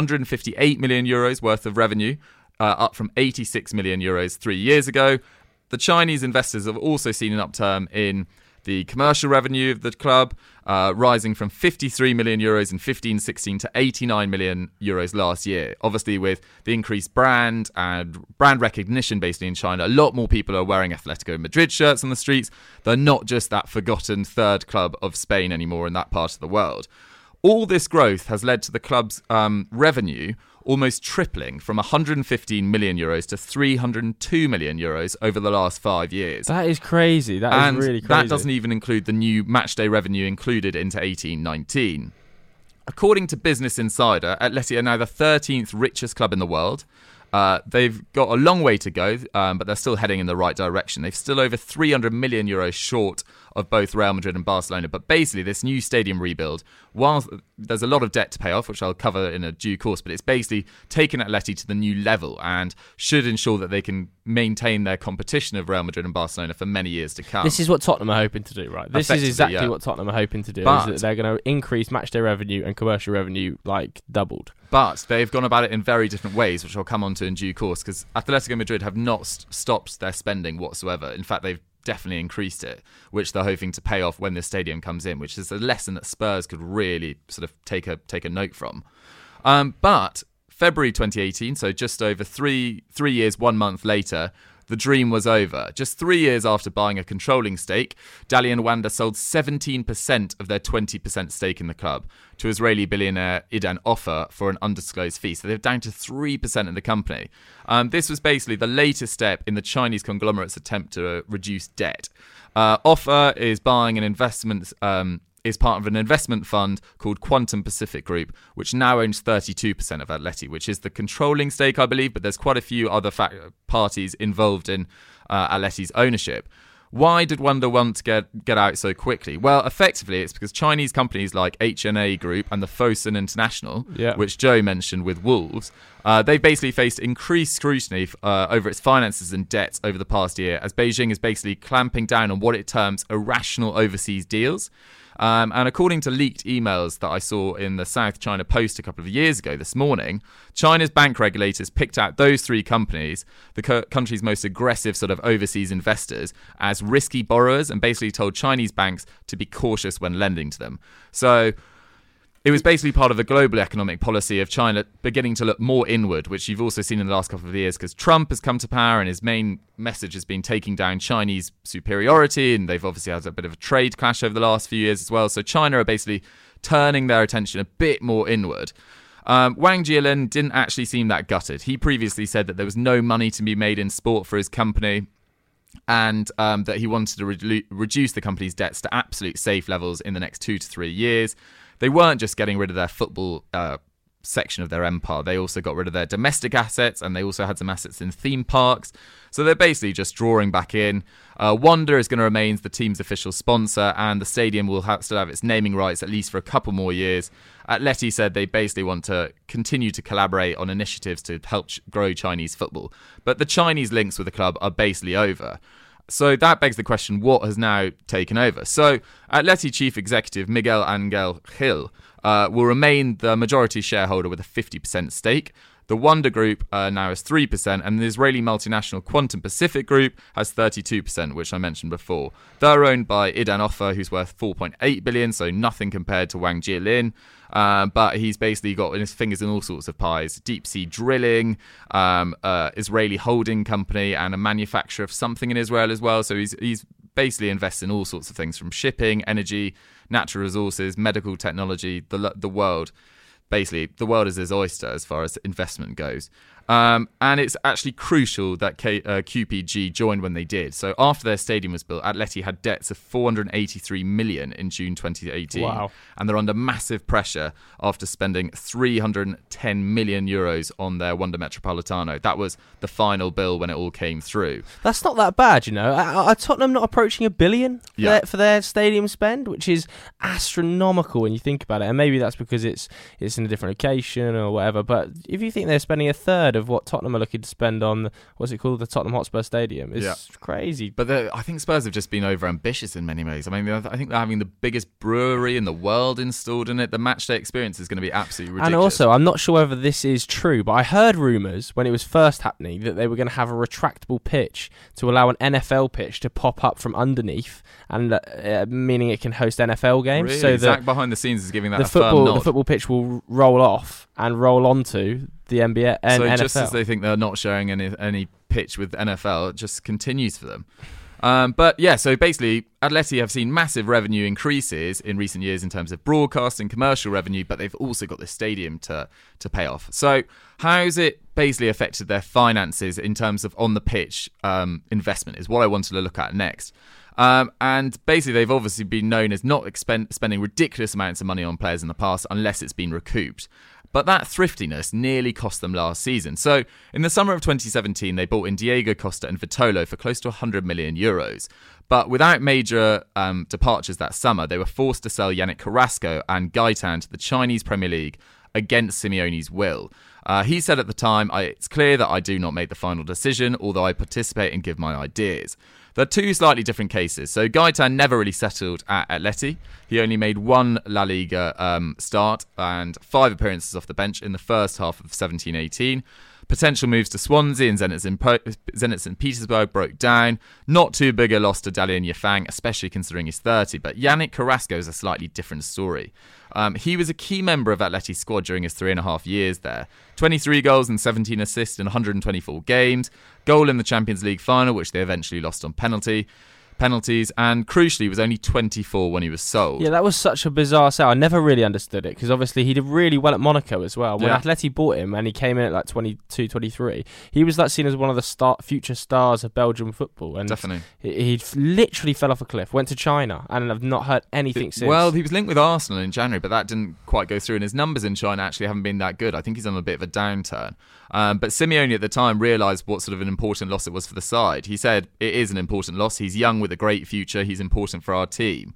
D: 158 million euros worth of revenue, up from 86 million euros 3 years ago. The Chinese investors have also seen an upturn in the commercial revenue of the club, rising from 53 million euros in 15-16 to 89 million euros last year. Obviously, with the increased brand and brand recognition basically in China, a lot more people are wearing Atletico Madrid shirts on the streets. They're not just that forgotten third club of Spain anymore in that part of the world. All this growth has led to the club's revenue almost tripling from 115 million euros to 302 million euros over the last 5 years.
E: That is crazy. That is really crazy.
D: That doesn't even include the new matchday revenue included into 18-19. According to Business Insider, Atleti are now the 13th richest club in the world. They've got a long way to go, but they're still heading in the right direction. They've still over 300 million euros short of both Real Madrid and Barcelona. But basically, this new stadium rebuild, while there's a lot of debt to pay off, which I'll cover in a due course, but it's basically taken Atleti to the new level and should ensure that they can maintain their competition of Real Madrid and Barcelona for many years to come.
E: This is what Tottenham are hoping to do, right? This is exactly what Tottenham are hoping to do. Is that they're going to increase matchday revenue and commercial revenue like doubled.
D: But they've gone about it in very different ways, which I'll come on to in due course, because Atletico Madrid have not stopped their spending whatsoever. In fact, they've definitely increased it, which they're hoping to pay off when the stadium comes in, which is a lesson that Spurs could really sort of take a note from. But February 2018, so just over three years, 1 month later, the dream was over. Just 3 years after buying a controlling stake, Dalian Wanda sold 17% of their 20% stake in the club to Israeli billionaire Idan Ofer for an undisclosed fee. So they're down to 3% in the company. This was basically the latest step in the Chinese conglomerate's attempt to reduce debt. Ofer is buying an investment... is part of an investment fund called Quantum Pacific Group, which now owns 32% of Atleti, which is the controlling stake, I believe, but there's quite a few other parties involved in Atleti's ownership. Why did Wanda want to get out so quickly? Well, effectively, it's because Chinese companies like HNA Group and the Fosun International, which Joe mentioned with Wolves, they've basically faced increased scrutiny over its finances and debts over the past year, as Beijing is basically clamping down on what it terms irrational overseas deals. And according to leaked emails that I saw in the South China Post a couple of years ago this morning, China's bank regulators picked out those three companies, the country's most aggressive sort of overseas investors, as risky borrowers and basically told Chinese banks to be cautious when lending to them. So it was basically part of the global economic policy of China beginning to look more inward, which you've also seen in the last couple of years because Trump has come to power and his main message has been taking down Chinese superiority, and they've obviously had a bit of a trade clash over the last few years as well. So China are basically turning their attention a bit more inward. Wang Jielin didn't actually seem that gutted. He previously said that there was no money to be made in sport for his company, and that he wanted to reduce the company's debts to absolute safe levels in the next 2 to 3 years. They weren't just getting rid of their football section of their empire. They also got rid of their domestic assets, and they also had some assets in theme parks. So they're basically just drawing back in. Wanda is going to remain the team's official sponsor, and the stadium will still have its naming rights at least for a couple more years. Atleti said they basically want to continue to collaborate on initiatives to help grow Chinese football. But the Chinese links with the club are basically over. So that begs the question, what has now taken over? So Atleti chief executive Miguel Angel Gil will remain the majority shareholder with a 50% stake. The Wonder Group now has 3%, and the Israeli multinational Quantum Pacific Group has 32%, which I mentioned before. They're owned by Idan Ofer, who's worth 4.8 billion, so nothing compared to Wang Jielin. But he's basically got his fingers in all sorts of pies. Deep sea drilling, Israeli holding company, and a manufacturer of something in Israel as well. So he's basically invests in all sorts of things, from shipping, energy, natural resources, medical technology, the world. Basically, the world is his oyster as far as investment goes. And it's actually crucial that QPG joined when they did. So after their stadium was built, Atleti had debts of 483 million in June 2018.
E: Wow.
D: And they're under massive pressure after spending 310 million euros on their Wanda Metropolitano. That was the final bill when it all came through.
E: That's not that bad, you know. Are Tottenham not approaching $1 billion for their stadium spend, which is astronomical when you think about it? And maybe that's because it's in a different location or whatever. But if you think they're spending a third of what Tottenham are looking to spend on, what's it called, the Tottenham Hotspur Stadium, it's crazy.
D: But I think Spurs have just been over ambitious in many ways. I mean, I think they're having the biggest brewery in the world installed in it. The matchday experience is going to be absolutely ridiculous.
E: And also, I'm not sure whether this is true, but I heard rumours when it was first happening that they were going to have a retractable pitch to allow an NFL pitch to pop up from underneath, and meaning it can host NFL games.
D: Really?
E: So
D: Zach behind the scenes is giving that
E: firm
D: nod.
E: The football pitch will roll off and roll onto the NBA and NFL.
D: So just as they think they're not sharing any pitch with NFL, it just continues for them. But yeah, so basically, Atleti have seen massive revenue increases in recent years in terms of broadcast and commercial revenue, but they've also got the stadium to pay off. So how's it basically affected their finances in terms of on the pitch investment is what I wanted to look at next. And basically, they've obviously been known as not spending ridiculous amounts of money on players in the past unless it's been recouped. But that thriftiness nearly cost them last season. So in the summer of 2017, they bought in Diego Costa and Vitolo for close to 100 million euros. But without major departures that summer, they were forced to sell Yannick Carrasco and Gaetan to the Chinese Premier League against Simeone's will. He said at the time, it's clear that I do not make the final decision, although I participate and give my ideas. They're two slightly different cases. So Gaetan never really settled at Atleti. He only made one La Liga start and 5 appearances off the bench in the first half of 17-18. Potential moves to Swansea and Zenit St. Petersburg broke down. Not too big a loss to Dalian Yafang, especially considering he's 30. But Yannick Carrasco is a slightly different story. He was a key member of Atleti's squad during his 3.5 years there. 23 goals and 17 assists in 124 games. Goal in the Champions League final, which they eventually lost on penalties, and crucially, he was only 24 when he was sold.
E: Yeah, that was such a bizarre sale. I never really understood it, because obviously he did really well at Monaco as well. When Atleti bought him and he came in at like 22, 23, he was like seen as one of the future stars of Belgian football. And
D: definitely.
E: He literally fell off a cliff, went to China, and I've not heard anything since.
D: Well, he was linked with Arsenal in January, but that didn't quite go through, and his numbers in China actually haven't been that good. I think he's on a bit of a downturn. But Simeone at the time realised what sort of an important loss it was for the side. He said, it is an important loss. He's young with a great future. He's important for our team.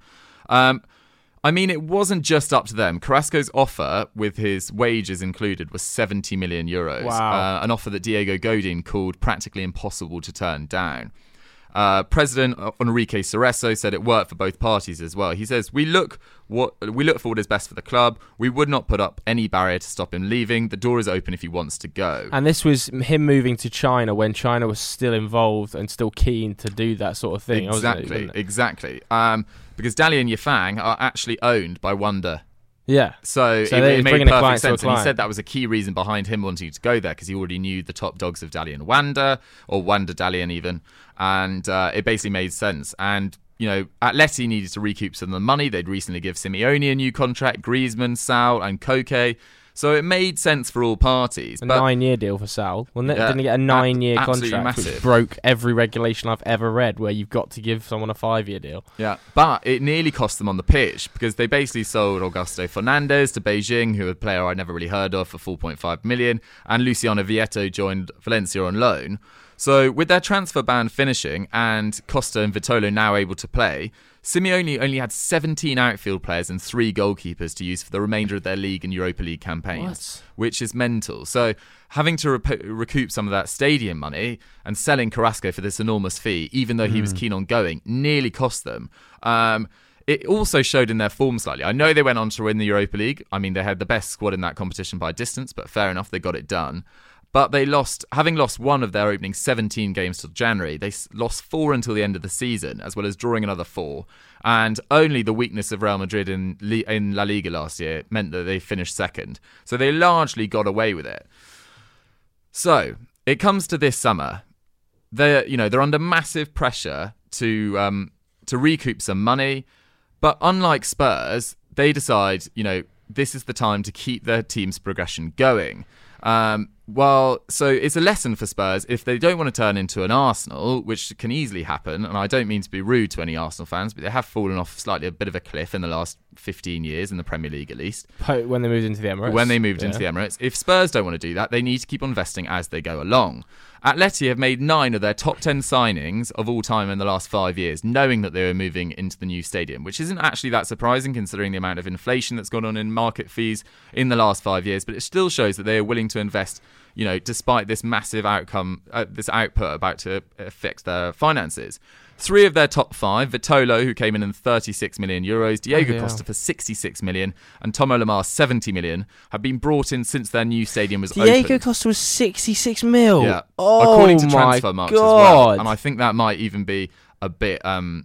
D: I mean, it wasn't just up to them. Carrasco's offer, with his wages included, was 70 million euros.
E: Wow.
D: An offer that Diego Godin called practically impossible to turn down. President Enrique Cerezo said it worked for both parties as well. He says, we look for what is best for the club. We would not put up any barrier to stop him leaving. The door is open if he wants to go.
E: And this was him moving to China when China was still involved and still keen to do that sort of thing.
D: Exactly. Because Dalian Yafang are actually owned by Wanda.
E: Yeah.
D: So it made perfect sense. And he said that was a key reason behind him wanting to go there, because he already knew the top dogs of Dalian Wanda, or Wanda Dalian even. And it basically made sense. And, you know, Atleti needed to recoup some of the money. They'd recently give Simeone a new contract, Griezmann, Saul and Koke. So it made sense for all parties.
E: A 9-year deal for Saul, wasn't it? Didn't he get a 9-year contract,
D: massive.
E: Which broke every regulation I've ever read, where you've got to give someone a 5-year deal.
D: Yeah, but it nearly cost them on the pitch, because they basically sold Augusto Fernandez to Beijing, who a player I never really heard of, for 4.5 million, and Luciano Vieto joined Valencia on loan. So with their transfer ban finishing and Costa and Vitolo now able to play, Simeone only had 17 outfield players and 3 goalkeepers to use for the remainder of their league and Europa League campaigns, which is mental. So having to recoup some of that stadium money and selling Carrasco for this enormous fee, even though he was keen on going, nearly cost them. it also showed in their form slightly. I know they went on to win the Europa League. I mean, they had the best squad in that competition by distance, but fair enough, they got it done. But they lost, having lost one of their opening 17 games till January, they lost 4 until the end of the season, as well as drawing another 4. And only the weakness of Real Madrid in La Liga last year meant that they finished second. So they largely got away with it. So it comes to this summer. They're under massive pressure to recoup some money. But unlike Spurs, they decide, this is the time to keep their team's progression going. So it's a lesson for Spurs if they don't want to turn into an Arsenal, which can easily happen. And I don't mean to be rude to any Arsenal fans, but they have fallen off slightly a bit of a cliff in the last 15 years in the Premier League, at least.
E: When they moved into the Emirates. If Spurs don't want to do that, they need to keep on investing as they go along. Atleti have made 9 of their top 10 signings of all time in the last 5 years, knowing that they were moving into the new stadium, which isn't actually that surprising considering the amount of inflation that's gone on in market fees in the last 5 years, but it still shows that they are willing to invest, despite this massive this output about to affect their finances. 3 of their top 5, Vitolo, who came in at 36 million euros, Diego Costa for 66 million, and Tomo Lemar 70 million, have been brought in since their new stadium was opened. Diego Costa was 66 mil.
D: Yeah,
E: according
D: to Transfermarkt as well, and I think that might even be a bit.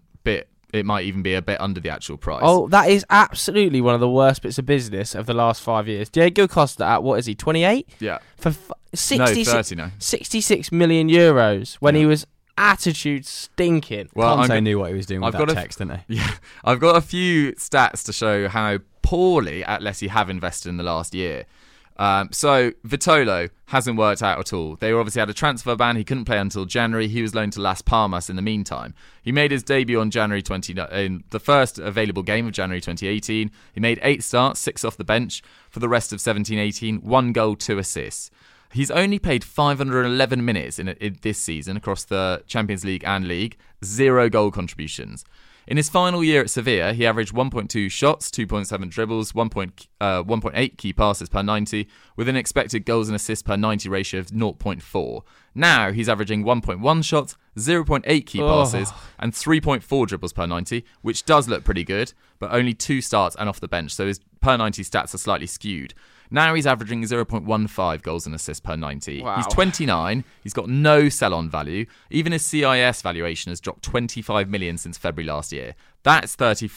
D: It might even be a bit under the actual price.
E: Oh, that is absolutely one of the worst bits of business of the last 5 years. Diego Costa at, what is he, 28?
D: Yeah.
E: For
D: 30 now.
E: 66 million euros when he was attitude stinking.
F: Well, Conte knew what he was doing with that text, didn't he?
D: Yeah. I've got a few stats to show how poorly Atleti have invested in the last year. So Vitolo hasn't worked out at all. They obviously had a transfer ban. He couldn't play until January. He was loaned to Las Palmas in the meantime. He made his debut on January 20 in the first available game of January 2018. He made 8 starts, 6 off the bench for the rest of 17-18, 1 goal, 2 assists. He's only played 511 minutes in this season across the Champions League and League, 0 goal contributions. In his final year at Sevilla, he averaged 1.2 shots, 2.7 dribbles, 1.8 key passes per 90, with an expected goals and assists per 90 ratio of 0.4. Now he's averaging 1.1 shots, 0.8 key passes, and 3.4 dribbles per 90, which does look pretty good, but only 2 starts and off the bench, so his per 90 stats are slightly skewed. Now he's averaging 0.15 goals and assists per 90.
E: Wow.
D: He's 29. He's got no sell-on value. Even his CIS valuation has dropped 25 million since February last year. That's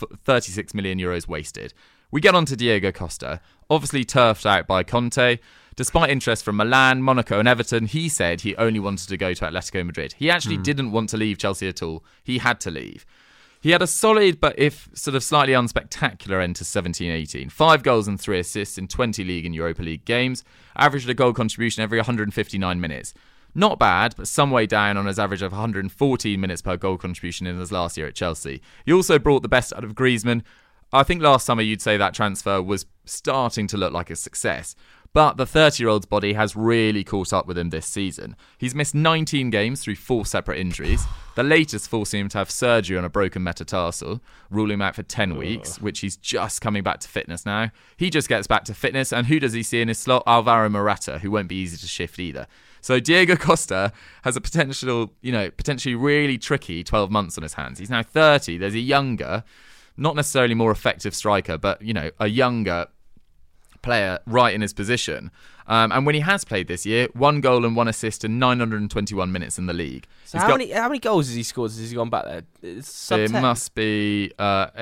D: 36 million euros wasted. We get on to Diego Costa, obviously turfed out by Conte. Despite interest from Milan, Monaco and Everton, he said he only wanted to go to Atletico Madrid. He actually didn't want to leave Chelsea at all. He had to leave. He had a solid but if sort of slightly unspectacular end to 17-18. 5 goals and 3 assists in 20 League and Europa League games. Averaged a goal contribution every 159 minutes. Not bad, but some way down on his average of 114 minutes per goal contribution in his last year at Chelsea. He also brought the best out of Griezmann. I think last summer you'd say that transfer was starting to look like a success. But the 30-year-old's body has really caught up with him this season. He's missed 19 games through 4 separate injuries, the latest forcing him to have surgery on a broken metatarsal, ruling him out for 10 weeks, which he's just coming back to fitness now. He just gets back to fitness, and who does he see in his slot? Alvaro Morata, who won't be easy to shift either. So Diego Costa has a potentially really tricky 12 months on his hands. He's now 30. There's a younger, not necessarily more effective striker, but, a younger player right in his position. And when he has played this year, 1 goal and 1 assist in 921 minutes in the league.
E: So how many goals has he scored since he's gone back there?
D: It must be about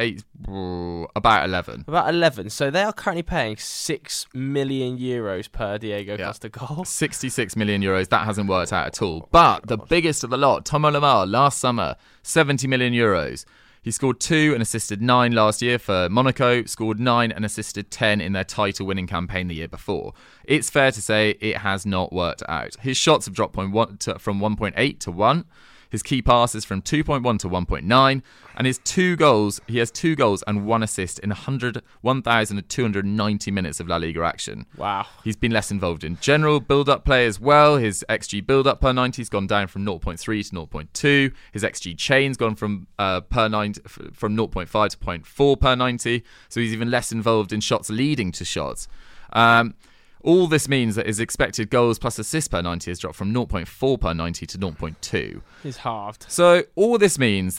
D: 11.
E: About 11. So they are currently paying 6 million euros per Diego Costa goal.
D: 66 million euros. That hasn't worked out at all. But the biggest of the lot, Tomo Lemar, last summer, 70 million euros. He scored 2 and assisted 9 last year for Monaco, scored 9 and assisted 10 in their title-winning campaign the year before. It's fair to say it has not worked out. His shots have dropped from 1.8 to 1. His key passes from 2.1 to 1.9, and he has 2 goals and 1 assist in 1,290 minutes of La Liga action.
E: Wow.
D: He's been less involved in general build-up play as well. His XG build-up per 90 has gone down from 0.3 to 0.2. His XG chain's gone from 0.5 to 0.4 per 90, so he's even less involved in shots leading to shots. All this means that his expected goals plus assists per 90 has dropped from 0.4 per 90 to 0.2.
E: He's halved.
D: So all this means that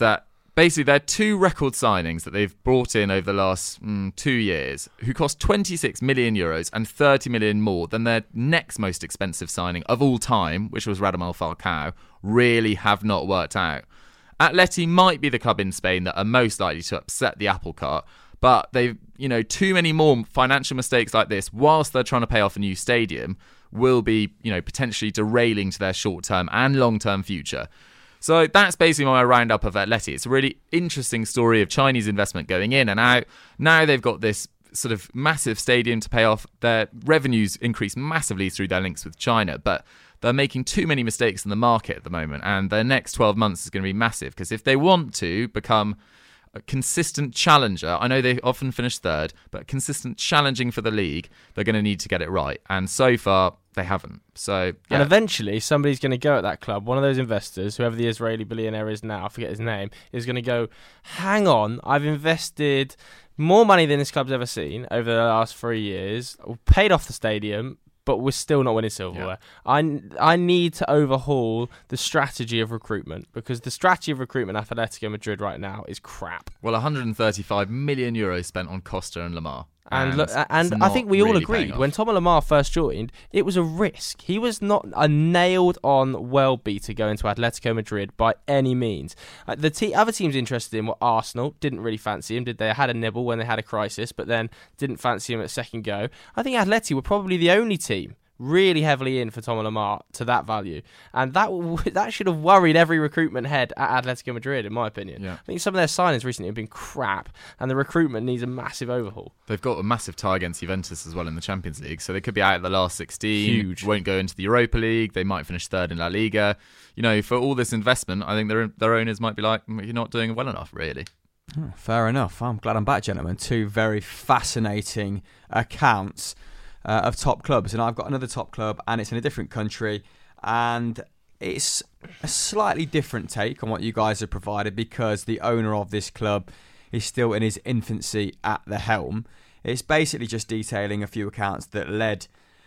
D: basically, there are 2 record signings that they've brought in over the last 2 years who cost 26 million euros and 30 million more than their next most expensive signing of all time, which was Radamel Falcao, really have not worked out. Atleti might be the club in Spain that are most likely to upset the apple cart, but they've, too many more financial mistakes like this whilst they're trying to pay off a new stadium will be, potentially derailing to their short-term and long-term future. So that's basically my roundup of Atleti. It's a really interesting story of Chinese investment going in and out. Now they've got this sort of massive stadium to pay off. Their revenues increase massively through their links with China, but they're making too many mistakes in the market at the moment, and their next 12 months is going to be massive, because if they want to become a consistent challenger, I know they often finish third, but consistent challenging for the league, they're going to need to get it right. And so far, they haven't. So, yeah.
E: And eventually, somebody's going to go at that club. One of those investors, whoever the Israeli billionaire is now, I forget his name, is going to go, hang on, I've invested more money than this club's ever seen over the last 3 years, paid off the stadium, but we're still not winning silverware. Yeah. I need to overhaul the strategy of recruitment, because the strategy of recruitment at Atletico Madrid right now is crap.
D: Well, 135 million euros spent on Costa and Lamar.
E: And I think we all agreed when Thomas Lamar first joined, it was a risk. He was not a nailed-on well-beater going to Atletico Madrid by any means. The other teams interested in were Arsenal. Didn't really fancy him, did they? Had a nibble when they had a crisis, but then didn't fancy him at second go. I think Atleti were probably the only team really heavily in for Thomas Lamar to that value, and that should have worried every recruitment head at Atletico Madrid, in my opinion.
D: Yeah.
E: I think some of their signings recently have been crap, and the recruitment needs a massive overhaul.
D: They've got a massive tie against Juventus as well in the Champions League, so they could be out of the last 16.
E: Huge.
D: Won't go into the Europa League. They might finish third in La Liga. For all this investment, I think their owners might be like, you're not doing well enough, really.
F: Oh, fair enough. I'm glad I'm back, gentlemen. 2 very fascinating accounts of top clubs, and I've got another top club, and it's in a different country, and it's a slightly different take on what you guys have provided, because the owner of this club is still in his infancy at the helm. It's basically just detailing a few accounts that led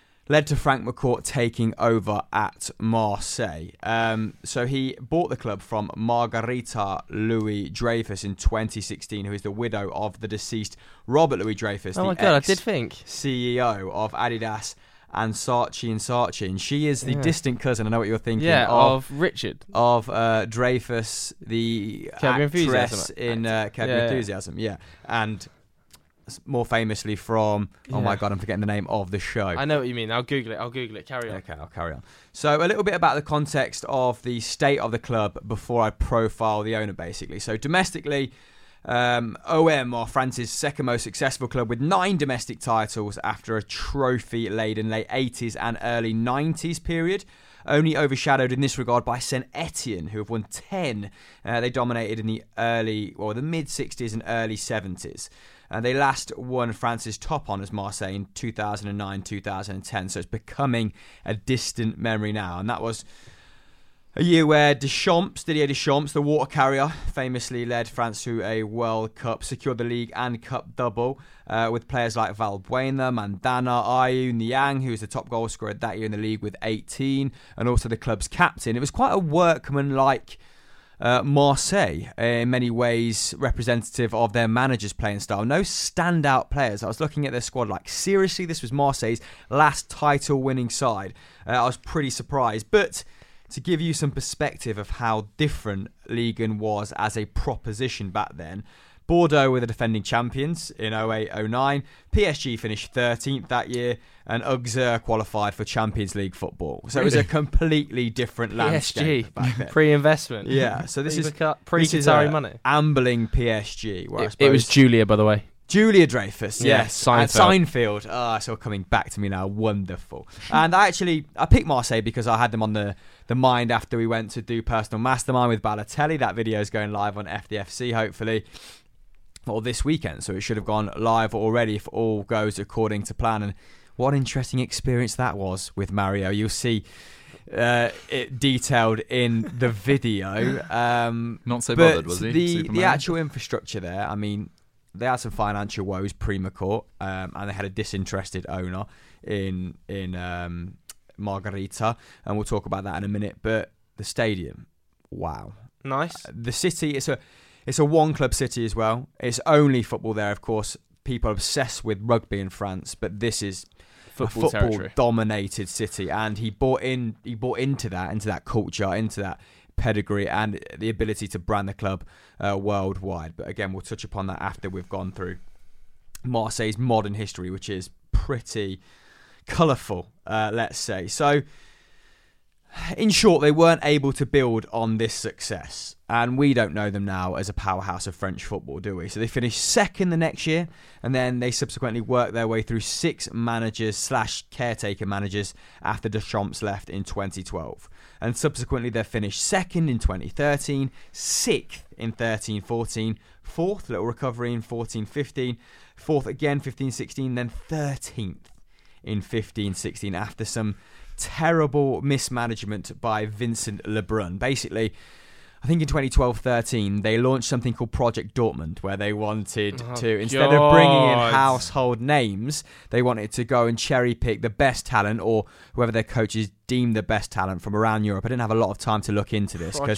F: to Frank McCourt taking over at Marseille. So he bought the club from Margarita Louis-Dreyfus in 2016, who is the widow of the deceased Robert Louis-Dreyfus,
E: oh my God, I did think.
F: CEO of Adidas and Saatchi & And she is the distant cousin, I know what you're thinking.
E: Yeah, of Richard.
F: Of Dreyfus, the actress in Curb Your Enthusiasm. Yeah, and more famously from, oh my God, I'm forgetting the name of the show.
E: I know what you mean. I'll Google it. Carry on.
F: Okay, I'll carry on. So a little bit about the context of the state of the club before I profile the owner, basically. So domestically, OM are France's second most successful club with 9 domestic titles after a trophy-laden late 80s and early 90s period. Only overshadowed in this regard by Saint Etienne, who have won 10. They dominated in the mid-60s and early 70s. They last won France's top honours, Marseille, in 2009-2010. So it's becoming a distant memory now. And that was a year where Didier Deschamps, the water carrier, famously led France to a World Cup, secured the league and cup double with players like Valbuena, Mandanda, Ayew, Niang, who was the top goal scorer that year in the league with 18, and also the club's captain. It was quite a workmanlike Marseille, in many ways representative of their manager's playing style. No standout players. I was looking at their squad like, seriously, this was Marseille's last title-winning side. I was pretty surprised. But to give you some perspective of how different Ligue 1 was as a proposition back then, Bordeaux were the defending champions in 08-09. PSG finished 13th that year, and Auxerre qualified for Champions League football. So it was a completely different landscape
E: PSG,
F: back then.
E: Pre-investment.
F: Yeah, so this is
E: pre-Qatari money.
F: Ambling PSG. Where
E: it was Julia, by the way.
F: Julia Dreyfus, yes.
E: Seinfeld.
F: It's all coming back to me now. Wonderful. And I picked Marseille because I had them on the mind after we went to do Personal Mastermind with Balotelli. That video is going live on FDFC, hopefully, or this weekend. So it should have gone live already if all goes according to plan. And what an interesting experience that was with Mario. You'll see it detailed in the video.
D: Not so bothered, was he?
F: The actual infrastructure there, I mean, they had some financial woes pre-McCourt, and they had a disinterested owner in Margarita, and we'll talk about that in a minute. But the stadium, wow,
E: nice.
F: The city, It's a one-club city as well. It's only football there, of course. People are obsessed with rugby in France, but this is a football-dominated city, and he bought into that culture, into that pedigree, and the ability to brand the club worldwide. But again, we'll touch upon that after we've gone through Marseille's modern history, which is pretty colourful, let's say. So, in short, they weren't able to build on this success, and we don't know them now as a powerhouse of French football, do we? So they finished second the next year, and then they subsequently worked their way through 6 managers / caretaker managers after Deschamps left in 2012. And subsequently they finished second in 2013, 6th in 13-14, 4th, little recovery in 14-15, 4th again 15-16, then 13th in 15-16 after some terrible mismanagement by Vincent Lebrun. Basically, I think in 2012-13, they launched something called Project Dortmund, where they wanted to, instead of bringing in household names, they wanted to go and cherry pick the best talent, or whoever their coaches deemed the best talent from around Europe. I didn't have a lot of time to look into this because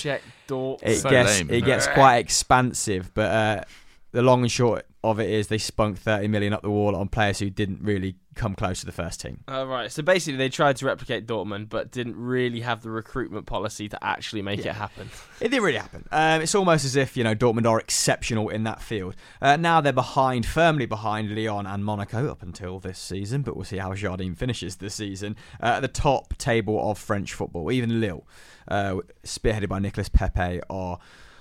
F: it gets quite expansive, but the long and short of it is they spunked 30 million up the wall on players who didn't really come close to the first team.
E: Right, so basically they tried to replicate Dortmund but didn't really have the recruitment policy to actually make it happen.
F: It didn't really happen. It's almost as if, Dortmund are exceptional in that field. Now they're firmly behind Lyon and Monaco up until this season, but we'll see how Jardim finishes this season. At the top table of French football, even Lille, spearheaded by Nicolas Pepe, are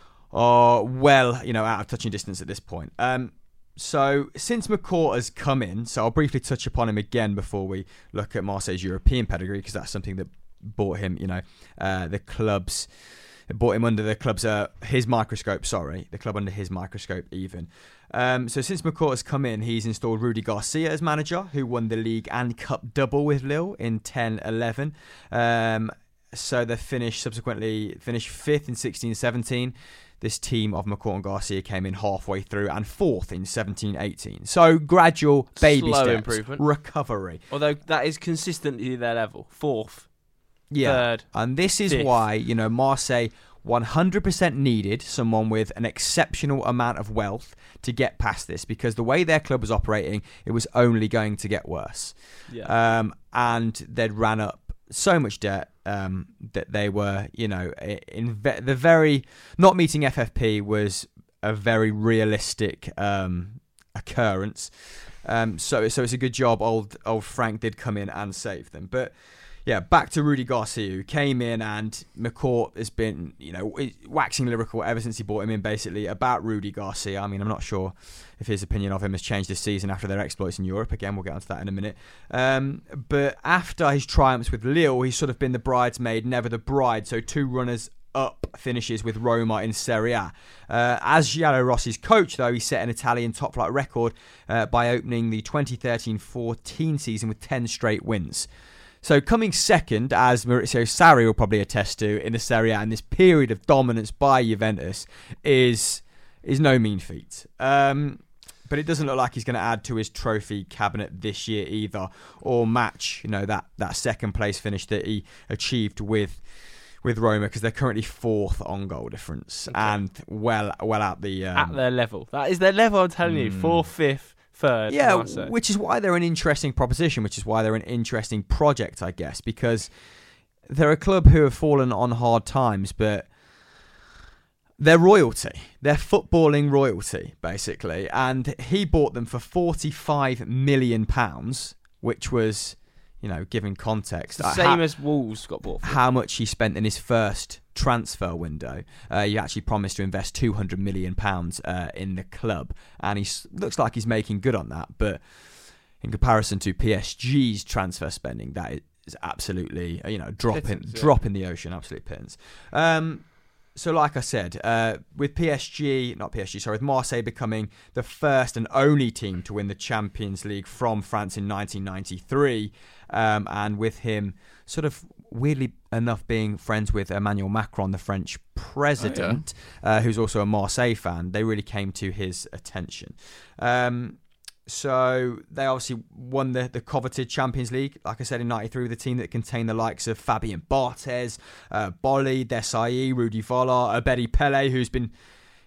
F: well, out of touching distance at this point. So since McCourt has come in, so I'll briefly touch upon him again before we look at Marseille's European pedigree, because that's something that brought him, the clubs, it brought him under the club's his microscope. The club under his microscope even. So since McCourt has come in, he's installed Rudy Garcia as manager, who won the league and cup double with Lille in 10-11. So they subsequently finished 5th in 16-17. This team of McCourt and Garcia came in halfway through and 4th in 17-18. So gradual baby
E: slow
F: steps,
E: improvement,
F: recovery.
E: Although that is consistently their level. 4th, 3rd,
F: and this is
E: 5th.
F: Why Marseille 100% needed someone with an exceptional amount of wealth to get past this, because the way their club was operating, it was only going to get worse. And they'd ran up so much debt that they were, the very not meeting FFP was a very realistic occurrence. So it's a good job old Frank did come in and save them. But yeah, back to Rudy Garcia, who came in, and McCourt has been, waxing lyrical ever since he brought him in, basically, about Rudy Garcia. I mean, I'm not sure if his opinion of him has changed this season after their exploits in Europe. Again, we'll get onto that in a minute. But after his triumphs with Lille, he's sort of been the bridesmaid, never the bride. So 2 runners-up finishes with Roma in Serie A. As Giallo Rossi's coach, though, he set an Italian top-flight record by opening the 2013-14 season with 10 straight wins. So coming second, as Maurizio Sarri will probably attest to, in the Serie A, in this period of dominance by Juventus, is no mean feat. But it doesn't look like he's going to add to his trophy cabinet this year either, or match that second place finish that he achieved with Roma, because they're currently 4th on goal difference, and well out the
E: at their level. That is their level. I'm telling you, 4th, 5th. 3rd.
F: Yeah, which is why they're an interesting proposition, which is why they're an interesting project, I guess, because they're a club who have fallen on hard times, but they're royalty. They're footballing royalty, basically. And he bought them for £45 million, which was, given context.
E: Same as Wolves got bought for.
F: How much he spent in his first transfer window. He actually promised to invest £200 million in the club, and he looks like he's making good on that. But in comparison to PSG's transfer spending, that is absolutely drop in the ocean, absolute pittance. So like I said, with with Marseille becoming the first and only team to win the Champions League from France in 1993, and with him sort of weirdly enough being friends with Emmanuel Macron, the French president, who's also a Marseille fan, they really came to his attention. So they obviously won the coveted Champions League, like I said, in 93, with a team that contained the likes of Fabien Barthez, Bolly, Desailly, Rudi Voller, Abedi Pele, who's been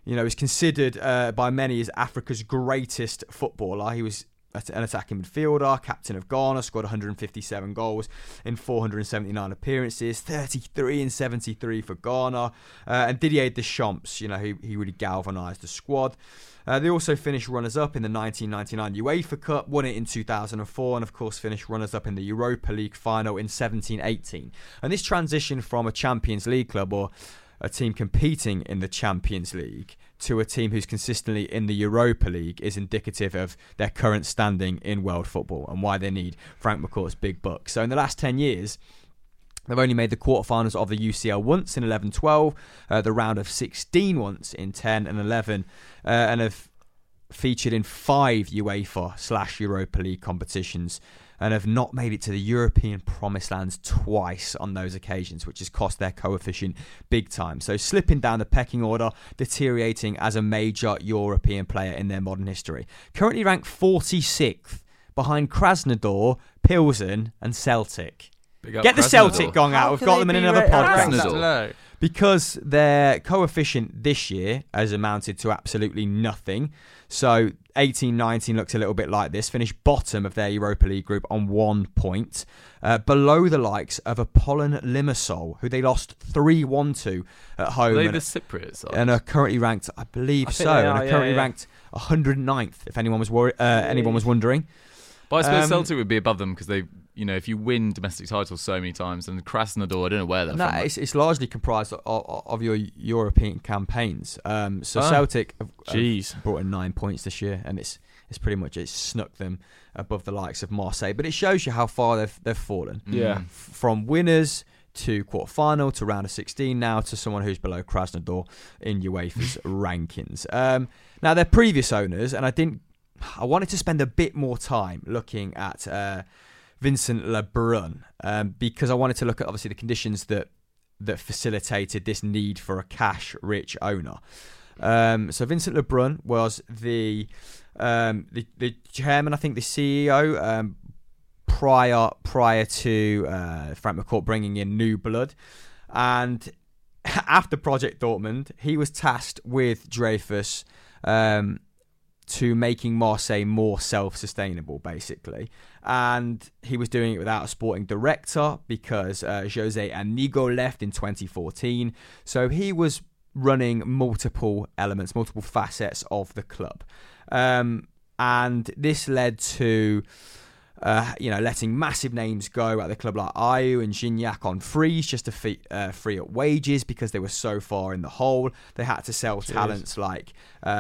F: is considered by many as Africa's greatest footballer. He was an attacking midfielder, captain of Ghana, scored 157 goals in 479 appearances, 33 and 73 for Ghana. And Didier Deschamps, he really galvanised the squad. They also finished runners-up in the 1999 UEFA Cup, won it in 2004, and of course finished runners-up in the Europa League final in 17-18. And this transition from a Champions League club, or a team competing in the Champions League, to a team who's consistently in the Europa League is indicative of their current standing in world football and why they need Frank McCourt's big bucks. So in the last 10 years, they've only made the quarterfinals of the UCL once in 11-12, the round of 16 once in 10 and 11, and have featured in 5 UEFA/Europa League competitions, and have not made it to the European Promised Lands twice on those occasions, which has cost their coefficient big time. So slipping down the pecking order, deteriorating as a major European player in their modern history. Currently ranked 46th, behind Krasnodar, Pilsen and Celtic. Get the Celtic gong out. We've got them in another podcast. Because their coefficient this year has amounted to absolutely nothing. So 18-19 looks a little bit like this. Finished bottom of their Europa League group on 1 point. Below the likes of Apollon Limassol, who they lost 3-1 to at home.
D: Are they the Cypriot side?
F: And are currently ranked, I believe so. And are currently ranked 109th, if anyone was wondering.
D: But I suppose Celtic would be above them because they, if you win domestic titles so many times, and Krasnodar, I don't know where they're from.
F: It's largely comprised of your European campaigns. Celtic have brought in 9 points this year, and it's pretty much snuck them above the likes of Marseille. But it shows you how far they've fallen.
E: Yeah,
F: from winners to quarter-final to round of 16 now to someone who's below Krasnodar in UEFA's rankings. Now their previous owners, and I wanted to spend a bit more time looking at Vincent Lebrun because I wanted to look at obviously the conditions that facilitated this need for a cash-rich owner. So Vincent Lebrun was the chairman, I think the CEO, prior to Frank McCourt bringing in new blood, and after Project Dortmund, he was tasked with Dreyfus to making Marseille more self-sustainable, basically. And he was doing it without a sporting director because Jose Anigo left in 2014. So he was running multiple elements, multiple facets of the club. And this led to letting massive names go at the club like Ayew and Gignac on freeze just to free up wages because they were so far in the hole. They had to sell talents like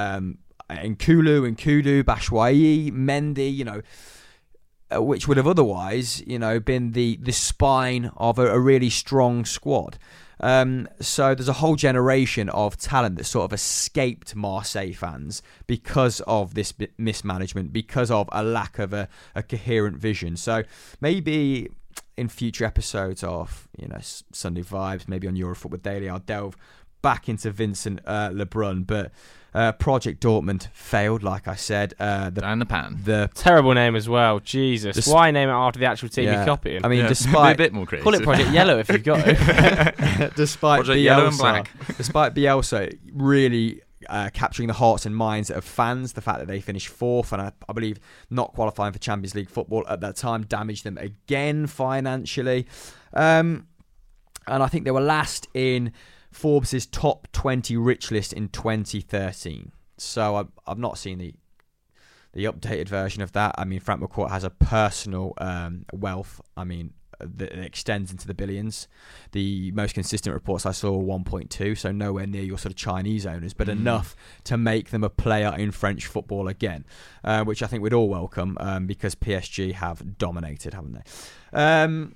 F: Nkulu, Nkudu, Batshuayi, Mendy, which would have otherwise, been the spine of a really strong squad. So there's a whole generation of talent that sort of escaped Marseille fans because of this mismanagement, because of a lack of a coherent vision. So maybe in future episodes of Sunday Vibes, maybe on Eurofootball Daily, I'll delve back into Vincent Lebrun, but Project Dortmund failed, like I said.
D: Down the pan.
E: The terrible name as well. Jesus, why name it after the actual team you're copying?
F: I mean, despite
D: be a bit more creative.
E: Call it Project Yellow if you've got it.
F: Despite
D: Project
F: Bielsa,
D: Yellow and Black.
F: Despite Bielsa really capturing the hearts and minds of fans, the fact that they finished 4th and I believe not qualifying for Champions League football at that time damaged them again financially. And I think they were last in Forbes' top 20 rich list in 2013. So I've not seen the updated version of that. I mean, Frank McCourt has a personal wealth. I mean, that extends into the billions. The most consistent reports I saw were 1.2, so nowhere near your sort of Chinese owners, but enough to make them a player in French football again, which I think we'd all welcome because PSG have dominated, haven't they?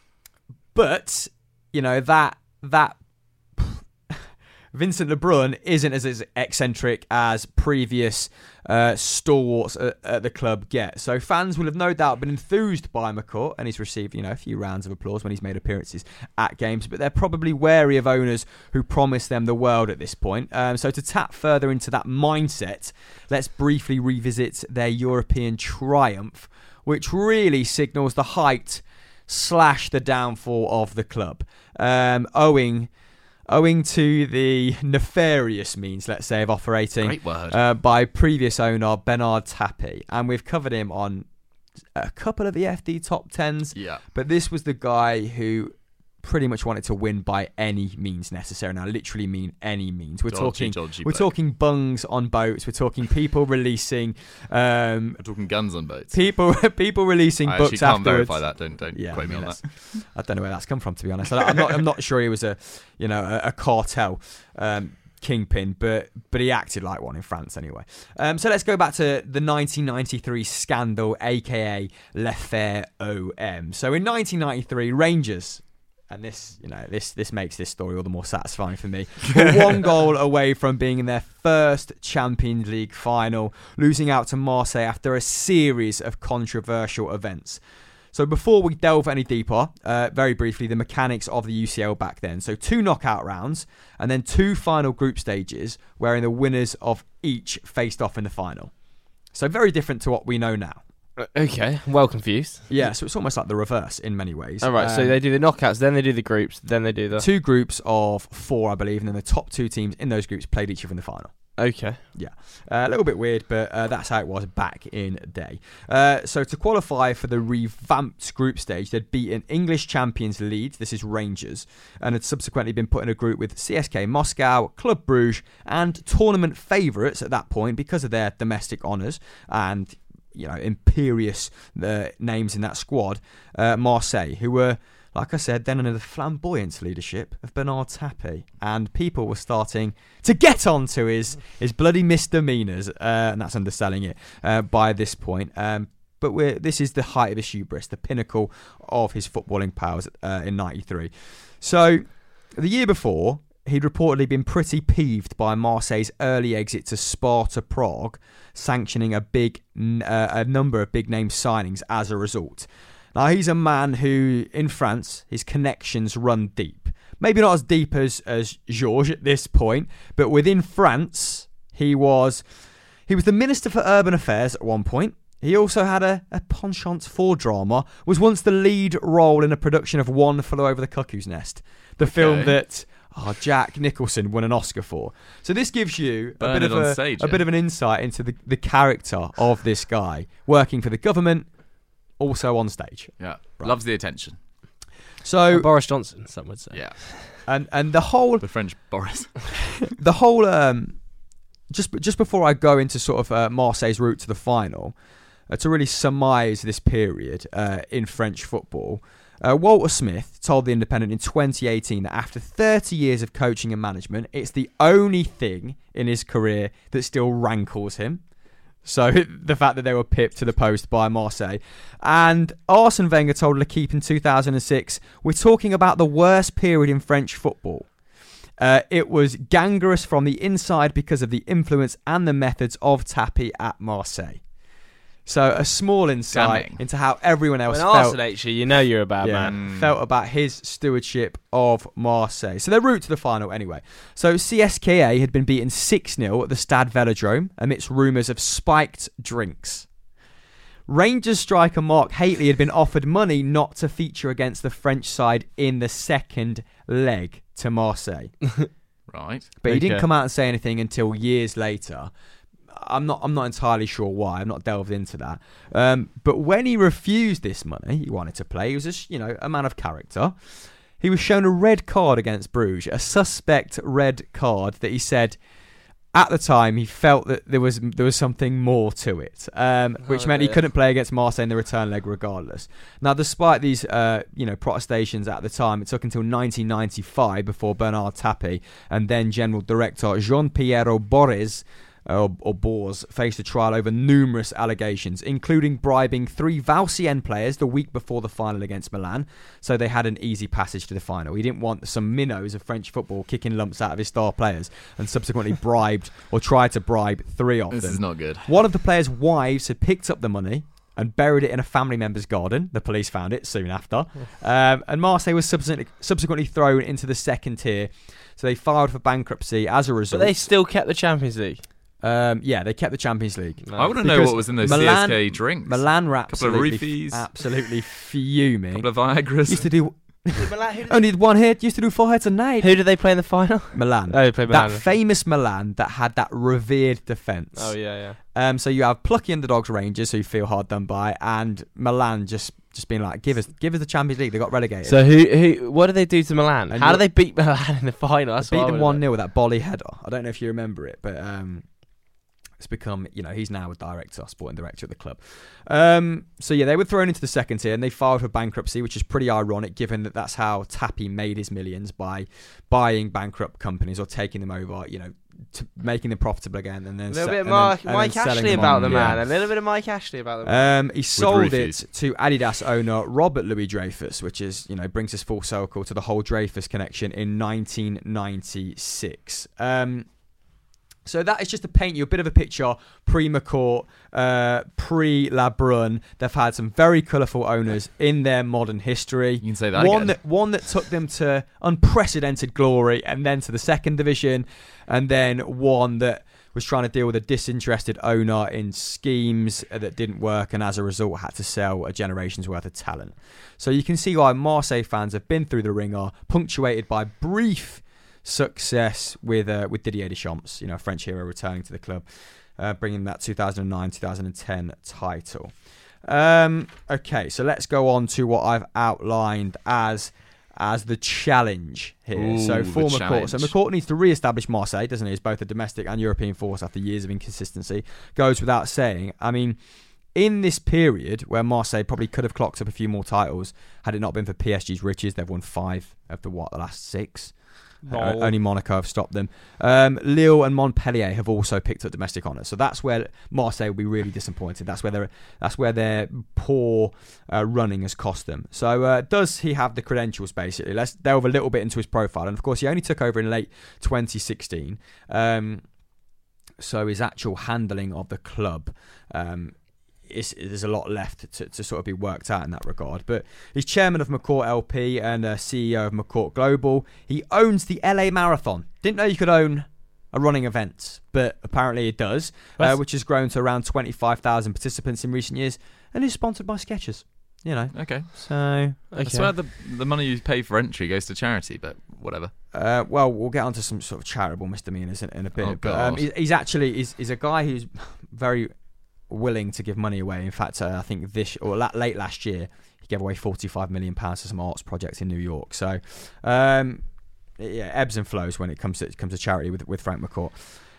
F: But that Vincent Lebrun isn't as eccentric as previous stalwarts at the club get. So fans will have no doubt been enthused by McCourt, and he's received a few rounds of applause when he's made appearances at games, but they're probably wary of owners who promise them the world at this point. So to tap further into that mindset, let's briefly revisit their European triumph, which really signals the height / the downfall of the club, owing owing to the nefarious means, let's say, of operating
D: Great word.
F: by previous owner Bernard Tapie. And we've covered him on a couple of the FD top 10s.
D: Yeah.
F: But this was the guy who pretty much wanted to win by any means necessary. And I literally mean any means. We're talking bungs on boats. We're talking people releasing.
D: We're talking guns on boats.
F: People releasing books afterwards.
D: I can't verify that. Don't quote me on that.
F: I don't know where that's come from, to be honest. I'm not sure he was a cartel kingpin, but he acted like one in France anyway. So let's go back to the 1993 scandal, aka L'Affaire OM. So in 1993, Rangers. And this makes this story all the more satisfying for me. We're one goal away from being in their first Champions League final, losing out to Marseille after a series of controversial events. So before we delve any deeper, very briefly, the mechanics of the UCL back then. So 2 knockout rounds and then 2 final group stages wherein the winners of each faced off in the final. So very different to what we know now.
E: Okay, well confused.
F: Yeah, so it's almost like the reverse in many ways.
E: All right, so they do the knockouts, then they do the groups, then they do the...
F: 2 groups of 4, I believe, and then the top 2 teams in those groups played each other in the final.
E: Okay.
F: Yeah. A little bit weird, but that's how it was back in the day. So to qualify for the revamped group stage, they'd beaten English champions Leeds, this is Rangers, and had subsequently been put in a group with CSK Moscow, Club Brugge, and tournament favourites at that point because of their domestic honours and... imperious names in that squad, Marseille, who were, like I said, then under the flamboyant leadership of Bernard Tapie, and people were starting to get onto his bloody misdemeanours, and that's underselling it by this point. But this is the height of his hubris, the pinnacle of his footballing powers in '93. So the year before, he'd reportedly been pretty peeved by Marseille's early exit to Sparta Prague, sanctioning a number of big-name signings as a result. Now, he's a man who, in France, his connections run deep. Maybe not as deep as Georges at this point, but within France, he was the Minister for Urban Affairs at one point. He also had a penchant for drama, was once the lead role in a production of One Flew Over the Cuckoo's Nest, the film that... Jack Nicholson won an Oscar for. So this gives you a bit of an insight into the character of this guy working for the government, also on stage.
D: Yeah, right. Loves the attention.
F: So
E: Boris Johnson, some would say.
D: Yeah,
F: and the
D: French Boris.
F: The whole just before I go into sort of Marseille's route to the final, to really surmise this period in French football. Walter Smith told The Independent in 2018 that after 30 years of coaching and management, it's the only thing in his career that still rankles him. So the fact that they were pipped to the post by Marseille. And Arsene Wenger told L'Équipe in 2006, we're talking about the worst period in French football. It was gangrenous from the inside because of the influence and the methods of Tapie at Marseille. So a small insight into how everyone else felt.
E: When Arsene hates you, you know you're a bad man.
F: Felt about his stewardship of Marseille. So their route to the final anyway. So CSKA had been beaten 6-0 at the Stade Velodrome amidst rumours of spiked drinks. Rangers striker Mark Hateley had been offered money not to feature against the French side in the second leg to Marseille.
D: Right.
F: But he didn't come out and say anything until years later. I'm not entirely sure why. I've not delved into that. But when he refused this money, he wanted to play. He was a man of character. He was shown a red card against Bruges, a suspect red card that he said at the time he felt that there was something more to it, which meant he couldn't play against Marseille in the return leg regardless. Now, despite these protestations at the time, it took until 1995 before Bernard Tapie and then General Director Jean-Pierre Boris or Bors faced a trial over numerous allegations, including bribing 3 Valenciennes players the week before the final against Milan, so they had an easy passage to the final. He didn't want some minnows of French football kicking lumps out of his star players and subsequently bribed or tried to bribe 3 of them.
D: This is not good.
F: One of the players' wives had picked up the money and buried it in a family member's garden. The police found it soon after. And Marseille was subsequently thrown into the second tier, so they filed for bankruptcy as a result.
E: But they still kept the Champions League.
F: They kept the Champions League.
D: I want to know what was in those CSK drinks.
F: Milan were
D: couple of roofies,
F: absolutely fuming.
D: Couple of Viagras.
F: Used to do Only one hit. Used to do 4 hits a night.
E: Who did they play in the final?
F: Milan.
E: Oh, they played Milan.
F: That famous Milan that had that revered defence.
E: Oh yeah.
F: So you have plucky underdogs Rangers, who you feel hard done by, and Milan just being like, give us the Champions League. They got relegated.
E: So who? What did they do to Milan? How did they beat Milan in the final?
F: Beat them 1-0 with that volley header. I don't know if you remember it, but it's become, he's now a sporting director of the club. So yeah, they were thrown into the second tier and they filed for bankruptcy, which is pretty ironic given that that's how Tapie made his millions, by buying bankrupt companies or taking them over, making them profitable again, and then
E: a little bit of Mike Ashley about the man. A little bit of Mike Ashley about the man.
F: He sold it to Adidas owner Robert Louis Dreyfus, which is brings us full circle to the whole Dreyfus connection in 1996. So that is just to paint you a bit of a picture pre-McCourt, pre-Labrun. They've had some very colourful owners in their modern history.
D: You can say that again.
F: One that took them to unprecedented glory and then to the second division, and then one that was trying to deal with a disinterested owner in schemes that didn't work, and as a result had to sell a generation's worth of talent. So you can see why Marseille fans have been through the ringer, punctuated by brief success with Didier Deschamps, French hero, returning to the club, bringing that 2009-2010 title. Okay, so let's go on to what I've outlined as the challenge here.
D: Ooh,
F: so for McCourt.
D: challenge.
F: So McCourt needs to re-establish Marseille, doesn't he, as both a domestic and European force after years of inconsistency. Goes without saying. I mean, in this period where Marseille probably could have clocked up a few more titles had it not been for PSG's riches, they've won 5 of the last 6. Only Monaco have stopped them. Lille and Montpellier have also picked up domestic honours, so that's where Marseille will be really disappointed. That's where their poor running has cost them. So does he have the credentials? Basically, let's delve a little bit into his profile. And of course, he only took over in late 2016. So his actual handling of the club. There's a lot left to sort of be worked out in that regard. But he's chairman of McCourt LP and CEO of McCourt Global. He owns the LA Marathon. Didn't know you could own a running event, but apparently it does, which has grown to around 25,000 participants in recent years, and is sponsored by Skechers.
D: Okay.
F: So
D: I swear the money you pay for entry goes to charity, but whatever.
F: Well, we'll get onto some sort of charitable misdemeanors in a bit.
D: Oh,
F: but he's actually a guy who's very willing to give money away. In fact, I think late last year he gave away £45 million to some arts projects in New York. So ebbs and flows when it comes to charity with Frank McCourt.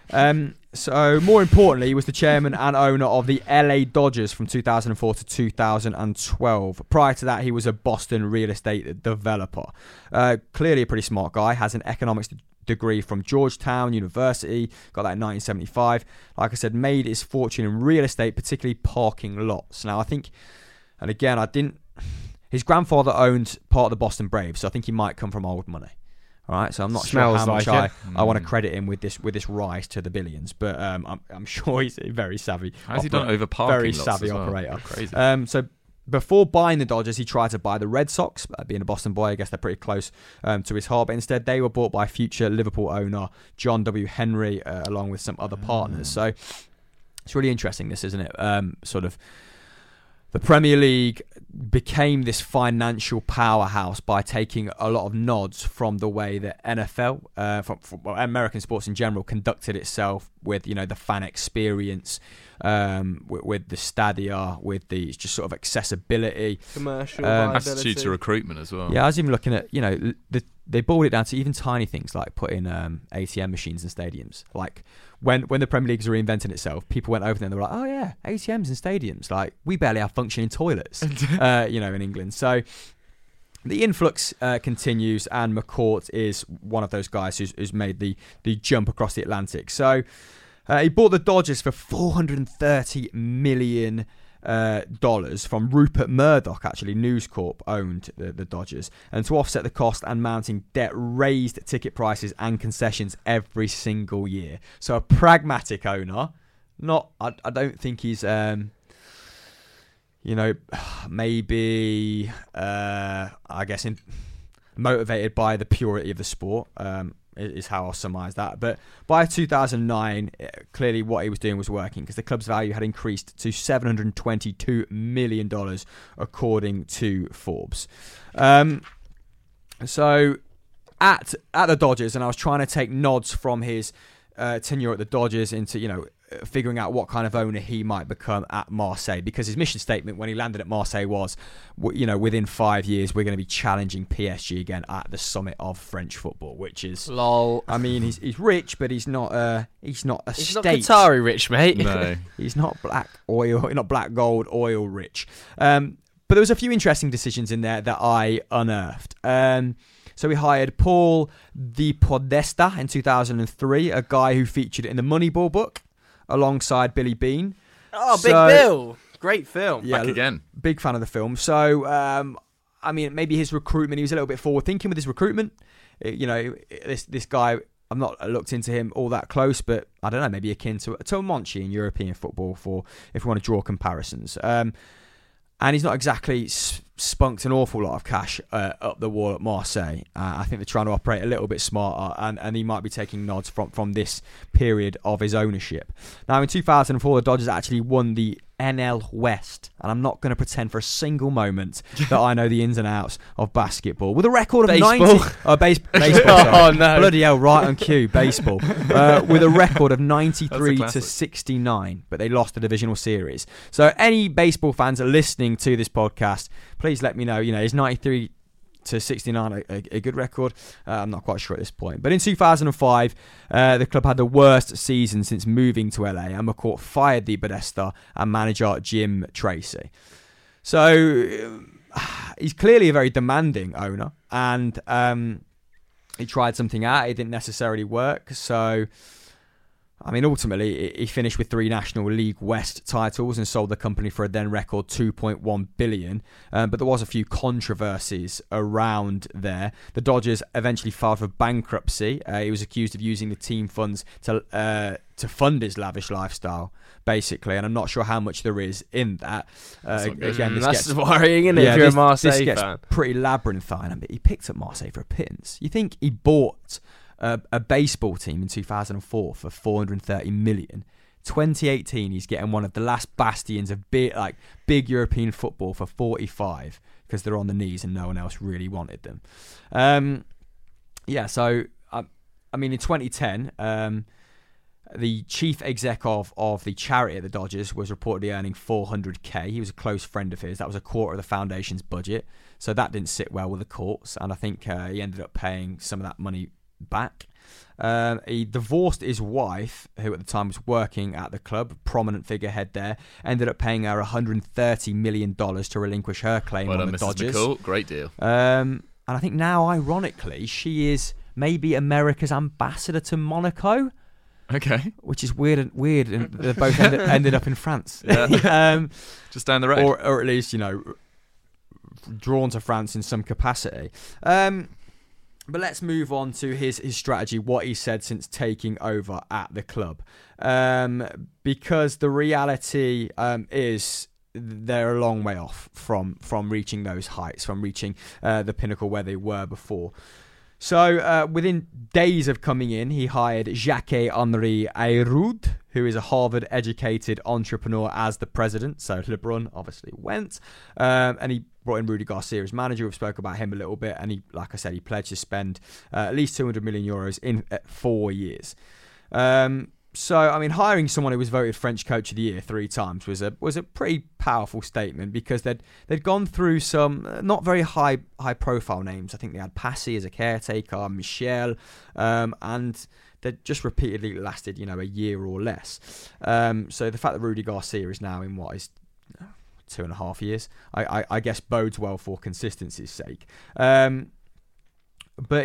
F: So more importantly, he was the chairman and owner of the LA Dodgers from 2004 to 2012. Prior to that, he was a Boston real estate developer. Clearly a pretty smart guy, has an economics degree from Georgetown University, got that in 1975. Like I said, made his fortune in real estate, particularly parking lots. Now I think, and again, his grandfather owned part of the Boston Braves, so I think he might come from old money. All right, so I'm not sure how much I want to credit him with this rise to the billions, but I'm sure he's a very savvy.
D: How's he done over parking
F: very
D: lots
F: savvy
D: as well?
F: operator.
D: Crazy.
F: So before buying the Dodgers, he tried to buy the Red Sox. Being a Boston boy, I guess they're pretty close to his heart. But instead, they were bought by future Liverpool owner John W. Henry, along with some other partners. So it's really interesting, this, isn't it? Sort of the Premier League became this financial powerhouse by taking a lot of nods from the way that NFL, from American sports in general, conducted itself with, the fan experience, with the stadia, with the just sort of accessibility,
E: commercial
D: attitude to recruitment as well.
F: Yeah, I was even looking at, they boiled it down to even tiny things like putting ATM machines in stadiums. Like when the Premier League was reinventing itself, people went over there and they were like, oh yeah, ATMs in stadiums. Like, we barely have functioning toilets, in England. So the influx continues, and McCourt is one of those guys who's made the jump across the Atlantic. So he bought the Dodgers for $430 million from Rupert Murdoch. Actually, News Corp owned the Dodgers, and to offset the cost and mounting debt, raised ticket prices and concessions every single year. So a pragmatic owner. I don't think he's maybe I guess motivated by the purity of the sport. Is how I'll surmise that. But by 2009, clearly what he was doing was working, because the club's value had increased to $722 million, according to Forbes. So at the Dodgers, and I was trying to take nods from his tenure at the Dodgers into, figuring out what kind of owner he might become at Marseille, because his mission statement when he landed at Marseille was, within 5 years we're going to be challenging PSG again at the summit of French football, which is
E: lol.
F: I mean, he's rich, but he's not a
E: He's
F: state.
E: not Qatari rich, mate.
D: No.
F: He's not black gold oil rich. But there was a few interesting decisions in there that I unearthed. So we hired Paul Di Podesta in 2003, a guy who featured in the Moneyball book alongside Billy Beane.
E: Oh, Big Bill. Great film.
F: Yeah,
D: Back again.
F: Big fan of the film. So, maybe his recruitment, he was a little bit forward-thinking with his recruitment. This guy, I've not looked into him all that close, but I don't know, maybe akin to Monchi in European football, if we want to draw comparisons. And he's not exactly spunked an awful lot of cash up the wall at Marseille. I think they're trying to operate a little bit smarter, and he might be taking nods from this period of his ownership. Now, in 2004, the Dodgers actually won the NL West, and I'm not going to pretend for a single moment that I know the ins and outs of basketball. With a record of
E: baseball.
F: 90... baseball, sorry.
E: Oh, no.
F: Bloody hell, right on cue, baseball. With a record of 93 to 69, but they lost the divisional series. So any baseball fans that are listening to this podcast, please let me know, is 93 to 69 a good record? I'm not quite sure at this point. But in 2005, the club had the worst season since moving to LA, and McCourt fired the Podesta and manager Jim Tracy. So he's clearly a very demanding owner, and he tried something out. It didn't necessarily work. So, ultimately, he finished with 3 National League West titles and sold the company for a then record $2.1 billion. But there was a few controversies around there. The Dodgers eventually filed for bankruptcy. He was accused of using the team funds to fund his lavish lifestyle, basically. And I'm not sure how much there is in that. Again,
E: that's worrying, isn't it? If you're a Marseille
F: this gets
E: fan.
F: Pretty labyrinthine. He picked up Marseille for a pittance. You think he bought a baseball team in 2004 for $430 million. 2018, he's getting one of the last bastions of big European football for 45 because they're on the knees and no one else really wanted them. So in 2010, the chief exec of the charity at the Dodgers was reportedly earning $400K. He was a close friend of his. That was a quarter of the foundation's budget, so that didn't sit well with the courts, and I think he ended up paying some of that money back. He divorced his wife, who at the time was working at the club, prominent figurehead there, ended up paying her $130 million to relinquish her claim on the Dodgers.
D: McCourt. Great deal.
F: And I think now, ironically, she is maybe America's ambassador to Monaco.
D: Okay.
F: Which is weird, and they both ended up in France.
D: Yeah. Just down the road.
F: Or at least, drawn to France in some capacity. But let's move on to his strategy, what he said since taking over at the club. Because the reality is they're a long way off from reaching those heights, from reaching the pinnacle where they were before. So within days of coming in, he hired Jacques-Henri Ayrault, who is a Harvard-educated entrepreneur, as the president. So LeBron obviously went. And he brought in Rudy Garcia as manager. We've spoke about him a little bit. And he pledged to spend at least €200 million in 4 years. Hiring someone who was voted French Coach of the Year 3 times was a pretty powerful statement, because they'd gone through some not very high profile names. I think they had Passy as a caretaker, Michel, and they'd just repeatedly lasted a year or less. So the fact that Rudy Garcia is now in what is 2.5 years, I guess bodes well for consistency's sake. But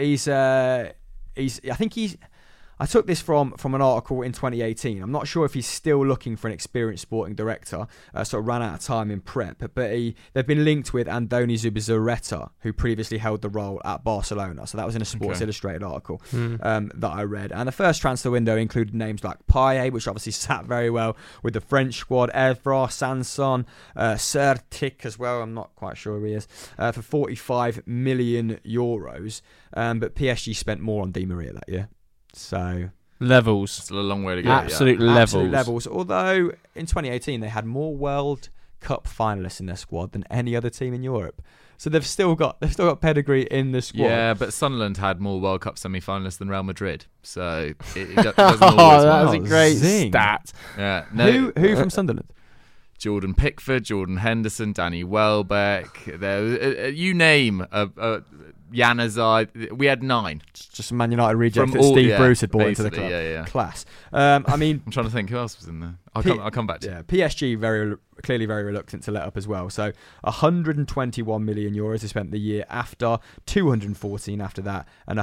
F: I took this from an article in 2018. I'm not sure if he's still looking for an experienced sporting director. Sort of ran out of time in prep. But they've been linked with Andoni Zubizarreta, who previously held the role at Barcelona. So that was in a Sports Illustrated article that I read. And the first transfer window included names like Payet, which obviously sat very well with the French squad, Evra, Sanson, Sertic as well. I'm not quite sure who he is. For €45 million. But PSG spent more on Di Maria that year. So
E: levels.
D: Still a long way to go.
E: Absolute levels.
F: Although in 2018 they had more World cup finalists in their squad than any other team in Europe. So they've still got pedigree in the squad.
D: Yeah, but Sunderland had more World Cup semi-finalists than Real Madrid, so it doesn't always
E: that
D: work.
E: was a great
F: Zing.
E: stat.
D: Yeah, no,
F: Who from Sunderland?
D: Jordan Pickford, Jordan Henderson, Danny Welbeck. There, you name Januzaj. We had 9.
F: Just a Man United reject
D: From
F: that
D: all-
F: Steve
D: yeah,
F: Bruce had brought into the
D: basically,
F: club.
D: yeah.
F: Class. I mean,
D: I'm trying to think who else was in there. I'll come back to you.
F: Yeah, PSG clearly very reluctant to let up as well. So 121 million euros they spent the year after, 214 after that, and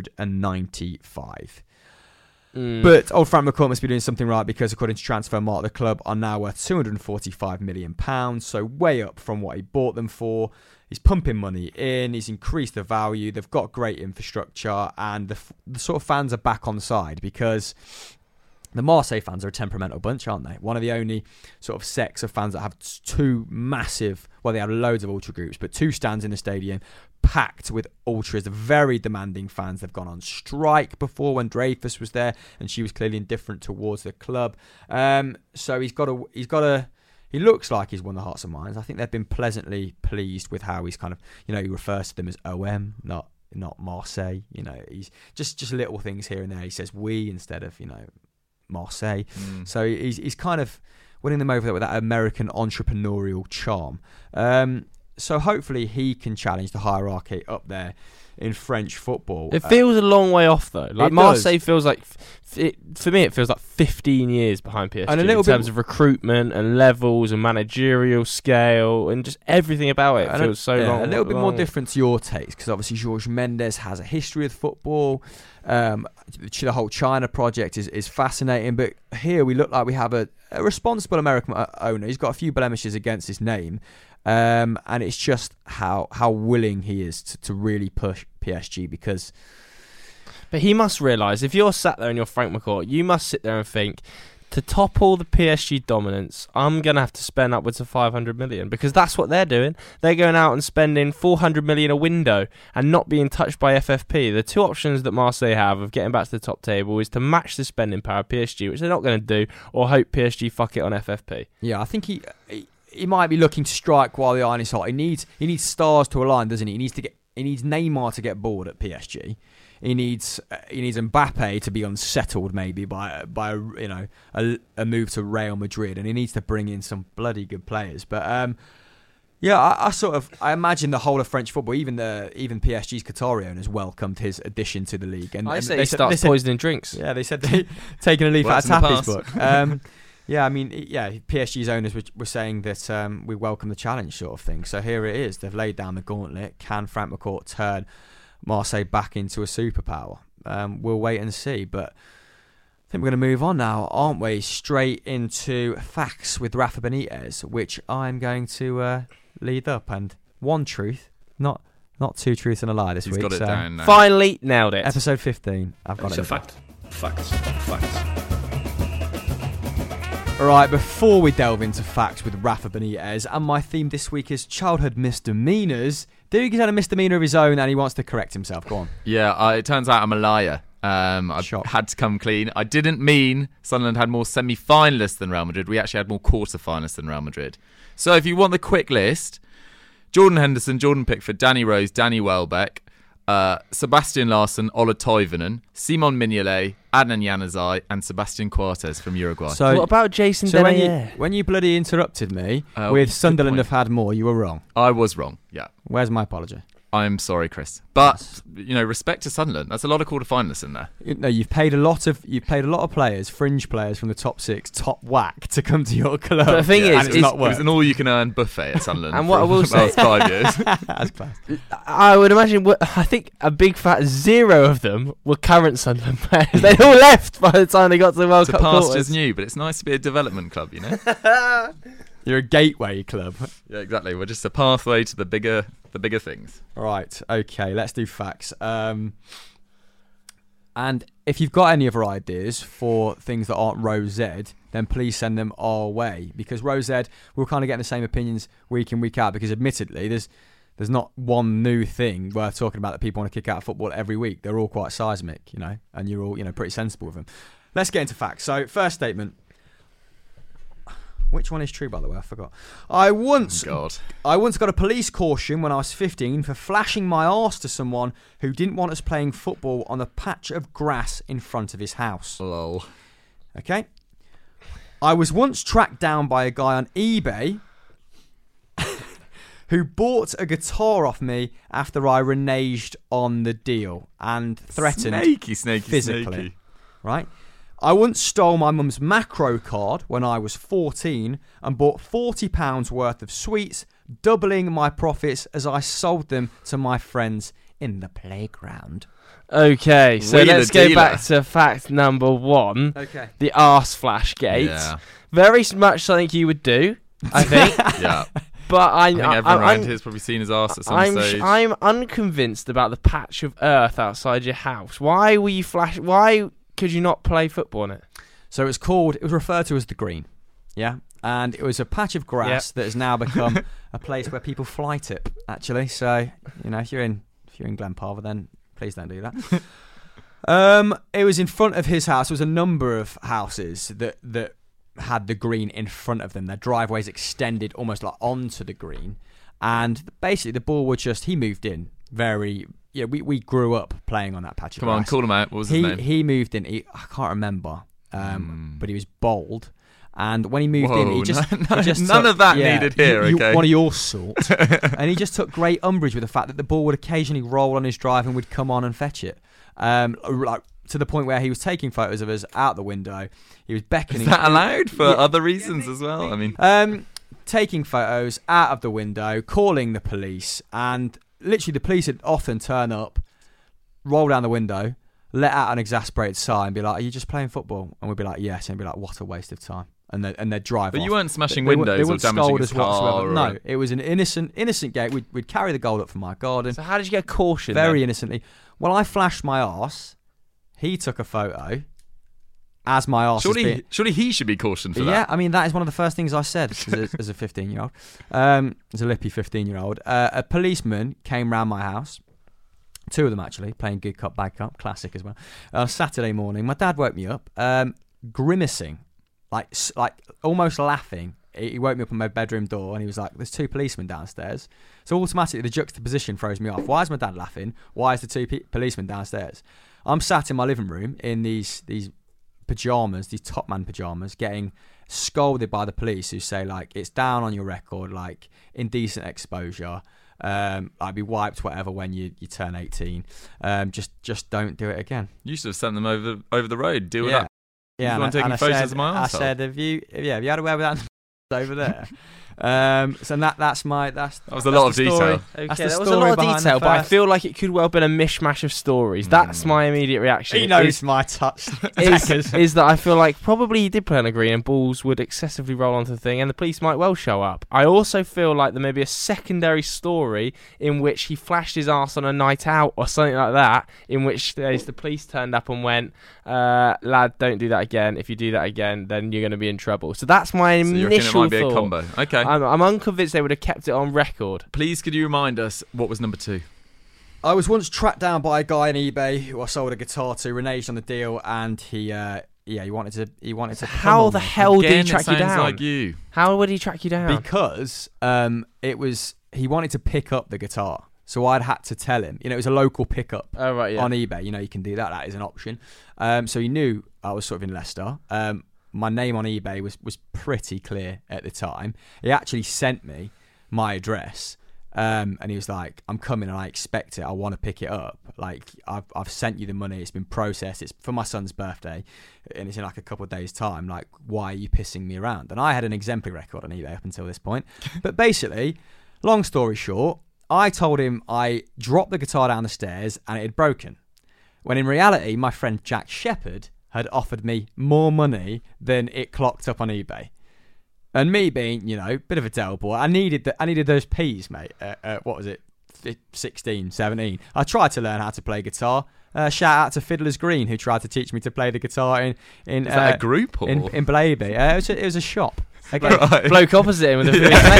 F: 195. But Old Frank McCourt must be doing something right, because according to Transfermarkt, the club are now worth £245 million, so way up from what he bought them for. He's pumping money in, he's increased the value, they've got great infrastructure, and the sort of fans are back on side, because the Marseille fans are a temperamental bunch, aren't they? One of the only sort of sects of fans that have two massive, well, they have loads of ultra groups, but 2 stands in the stadium packed with ultras, very demanding fans. They've gone on strike before when Dreyfus was there, and she was clearly indifferent towards the club. So he looks like he's won the hearts and minds. I think they've been pleasantly pleased with how he's kind of, he refers to them as OM, not Marseille. He's just little things here and there. He says we instead of, Marseille. So he's kind of winning them over there with that American entrepreneurial charm. So hopefully he can challenge the hierarchy up there in French football.
E: It feels a long way off though. Like Marseille
F: does.
E: feels like, for me, it feels like 15 years behind PSG
F: And a little
E: in terms of recruitment and levels and managerial scale and just everything about it feels so long.
F: A little bit more different to your taste, because obviously Jorge Mendes has a history with football. The whole China project is fascinating, but here we look like we have a responsible American owner. He's got a few blemishes against his name. And it's just how willing he is to really push PSG, because...
E: But he must realise, if you're sat there and you're Frank McCourt, you must sit there and think, to topple the PSG dominance, I'm going to have to spend upwards of 500 million, because that's what they're doing. They're going out and spending 400 million a window and not being touched by FFP. The 2 options that Marseille have of getting back to the top table is to match the spending power of PSG, which they're not going to do, or hope PSG fuck it on FFP.
F: Yeah, I think he might be looking to strike while the iron is hot. He needs stars to align, doesn't he? He needs Neymar to get bored at PSG. He needs Mbappe to be unsettled maybe by a move to Real Madrid, and he needs to bring in some bloody good players. But I imagine the whole of French football, even PSG's Qatari owners welcomed his addition to the league. And
E: I say he starts poisoning drinks.
F: Yeah, they said they taking a leaf out of Tappy's book. PSG's owners were saying that we welcome the challenge, sort of thing. So here it is. They've laid down the gauntlet. Can Frank McCourt turn Marseille back into a superpower? We'll wait and see. But I think we're going to move on now, aren't we? Straight into facts with Rafa Benitez, which I'm going to lead up. And one truth, not 2 truths and a lie this week.
D: He's got it down now.
E: Finally nailed it.
F: Episode 15. I've got it.
G: It's a fact. Facts.
F: Alright, before we delve into facts with Rafa Benitez, and my theme this week is childhood misdemeanours, Duke's had a misdemeanour of his own and he wants to correct himself. Go on.
D: Yeah, it turns out I'm a liar. I
F: Shock.
D: had to come clean. I didn't mean Sunderland had more semi-finalists than Real Madrid. We actually had more quarter-finalists than Real Madrid. So if you want the quick list, Jordan Henderson, Jordan Pickford, Danny Rose, Danny Welbeck, Sebastian Larsson, Ola Toivonen, Simon Mignolet, Adnan Januzaj, and Sebastian Coates from Uruguay.
F: So,
E: what about Jason
F: so
E: Denayer?
F: when you bloody interrupted me with Sunderland
D: point.
F: have had more, you were wrong.
D: I was wrong, yeah.
F: Where's my apology?
D: I'm sorry, Chris. But, respect to Sunderland. That's a lot of quarter-finalists in there.
F: No, you've paid a lot of players, fringe players from the top 6, top whack, to come to your club.
E: But the thing is,
F: it's not
D: It was
F: worked.
D: an all-you-can-earn buffet at Sunderland
E: And what I
D: for
E: will
D: the
E: say-
D: last 5 years.
F: That's class.
E: I would imagine, I think a big fat 0 of them were current Sunderland players. They all left by the time they got to the World
D: It's
E: Cup
D: past
E: quarters.
D: is new, but it's nice to be a development club, you know?
F: You're a gateway club.
D: Yeah, exactly. We're just a pathway to the bigger things.
F: Right, okay, let's do facts. And if you've got any other ideas for things that aren't Rose Z, then please send them our way. Because Rose Z, we're kind of getting the same opinions week in, week out. Because admittedly, there's not one new thing worth talking about that people want to kick out of football every week. They're all quite seismic, and you're all, pretty sensible with them. Let's get into facts. So, first statement. Which one is true, by the way? I forgot. I once got a police caution when I was 15 for flashing my arse to someone who didn't want us playing football on a patch of grass in front of his house.
D: Lol.
F: Okay. I was once tracked down by a guy on eBay who bought a guitar off me after I reneged on the deal and threatened physically. Right? I once stole my mum's macro card when I was 14 and bought £40 worth of sweets, doubling my profits as I sold them to my friends in the playground.
E: Okay, so let's go back to fact number 1.
F: Okay.
E: The arse flash gate.
D: Yeah.
E: Very much something you would do, I think.
D: Yeah.
E: But
D: I think everyone around here has probably seen his arse at some stage.
E: I'm unconvinced about the patch of earth outside your house. Why were you Why could you not play football on it?
F: So it was referred to as the green. Yeah. And it was a patch of grass that has now become a place where people fly tip, actually. So, if you're in Glenparva, then please don't do that. It was in front of his house. There was a number of houses that had the green in front of them. Their driveways extended almost like onto the green. And basically the ball would he moved in we grew up playing on that patch of grass.
D: Come on, call him out. What was his name?
F: He moved in. I can't remember. But he was bold. And when he moved in, he just
D: none of that needed here. Okay,
F: one of your sort. And he just took great umbrage with the fact that the ball would occasionally roll on his drive and would come on and fetch it. Like to the point where he was taking photos of us out the window. He was beckoning.
D: Is that allowed for other reasons as well? I mean,
F: taking photos out of the window, calling the police, and literally the police would often turn up, roll down the window, let out an exasperated sigh and be like, "Are you just playing football?" And we'd be like, "Yes." And he'd be like, "What a waste of time." And they'd drive
D: But
F: off.
D: you weren't smashing windows or damaging his car?
F: No, it was an innocent gate. We'd carry the gold up from my garden.
E: So how did you get a caution?
F: Very innocently. Well, I flashed my arse. He took a photo as my arse.
D: Surely he should be cautioned for that.
F: Yeah, I mean, that is one of the first things I said as a 15-year-old. As a lippy 15-year-old. A policeman came round my house. 2 of them, actually, playing good cop, bad cop. Classic as well. Saturday morning, my dad woke me up, grimacing, like almost laughing. He woke me up on my bedroom door and he was like, "There's 2 policemen downstairs." So automatically the juxtaposition throws me off. Why is my dad laughing? Why is the 2 policemen downstairs? I'm sat in my living room in these pajamas, these Top Man pajamas, getting scolded by the police who say, like, it's down on your record, like, indecent exposure, I'd be wiped, whatever, when you turn 18. Just don't do it again.
D: You should have sent them over the road. Do it up.
F: Yeah,
D: and taking photos of my arsehole.
F: I said, have you had a way with that over there? So that's
D: that was a lot of detail.
E: Okay, that was a lot of detail, but I feel like it could well have been a mishmash of stories. That's my immediate reaction.
F: He knows my touch.
E: Is that I feel like probably he did play on a green and balls would excessively roll onto the thing and the police might well show up. I also feel like there may be a secondary story in which he flashed his arse on a night out or something like that, in which the police turned up and went, "Lad, don't do that again. If you do that again, then you're going to be in trouble." So that's my initial thought.
D: It might be a combo. Okay.
E: I'm unconvinced they would have kept it on record.
D: Please, could you remind us what was number 2?
F: I was once tracked down by a guy on eBay who I sold a guitar to, reneged on the deal, and he wanted to.
E: How the hell did he track you down?
D: Like you.
E: How would he track you down?
F: Because he wanted to pick up the guitar, so I'd had to tell him. It was a local pickup on eBay. You can do that. That is an option. So he knew I was sort of in Leicester. My name on eBay was pretty clear at the time. He actually sent me my address, and he was like, "I'm coming and I expect it. I want to pick it up. Like, I've sent you the money. It's been processed. It's for my son's birthday, and it's in like a couple of days' time. Like, why are you pissing me around?" And I had an exemplary record on eBay up until this point. But basically, long story short, I told him I dropped the guitar down the stairs and it had broken. When in reality, my friend Jack Shepherd had offered me more money than it clocked up on eBay. And me being, bit of a Del boy, I needed those P's, mate. What was it? 16, 17. I tried to learn how to play guitar. Shout out to Fiddler's Green, who tried to teach me to play the guitar in
D: Is that a group or?
F: In Blaby. It was a shop.
E: Okay. Right. Bloke opposite him with a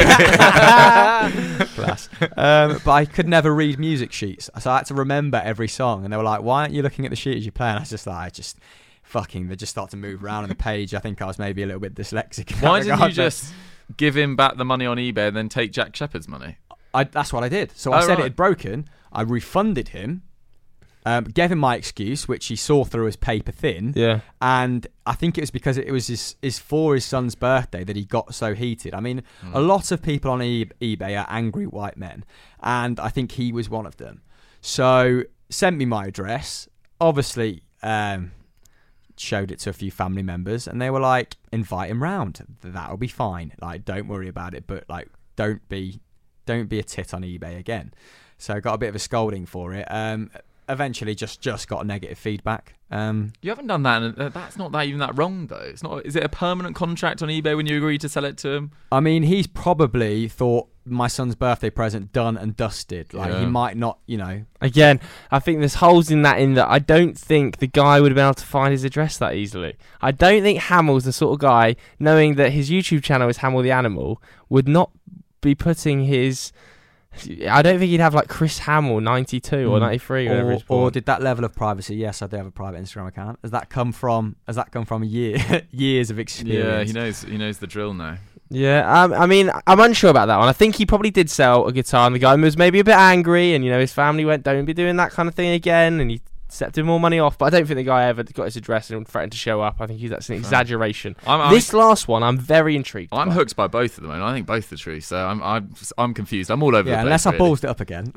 F: class. But I could never read music sheets, so I had to remember every song. And they were like, "Why aren't you looking at the sheet as you play?" And I was just like, they just start to move around on the page. I think I was maybe a little bit dyslexic.
D: Why didn't you just give him back the money on eBay and then take Jack Shepherd's money?
F: That's what I did. So I said it had broken. I refunded him, gave him my excuse, which he saw through as paper thin.
E: Yeah.
F: And I think it was because it was for his son's birthday that he got so heated. I mean, a lot of people on eBay are angry white men, and I think he was one of them. So sent me my address. Obviously, showed it to a few family members, and they were like, invite him round. That'll be fine. Like, don't worry about it, but like, don't be a tit on eBay again. So I got a bit of a scolding for it. Eventually, just got negative feedback.
D: You haven't done that, and that's not even that wrong, though. It's not. Is it a permanent contract on eBay when you agree to sell it to him?
F: I mean, he's probably thought my son's birthday present done and dusted. Like, he might not,
E: Again, I think there's holes in that I don't think the guy would have been able to find his address that easily. I don't think Hamill's the sort of guy, knowing that his YouTube channel is Hamill the Animal, would not be putting his... I don't think he'd have like Chris Hamill 92 or 93
F: or did that level of privacy. Yes, I do have a private Instagram account. Has that come from years of experience?
D: Yeah, he knows the drill now.
E: Yeah, I mean, I'm unsure about that one. I think he probably did sell a guitar, and the guy was maybe a bit angry, and his family went, "Don't be doing that kind of thing again," and he set him more money off. But I don't think the guy ever got his address and threatened to show up. I think that's an exaggeration. This last one, I'm very intrigued.
D: I'm hooked by both of them, and I think both are true. So I'm confused. I'm all over the place.
F: Unless
D: really.
F: I ballsed it up again.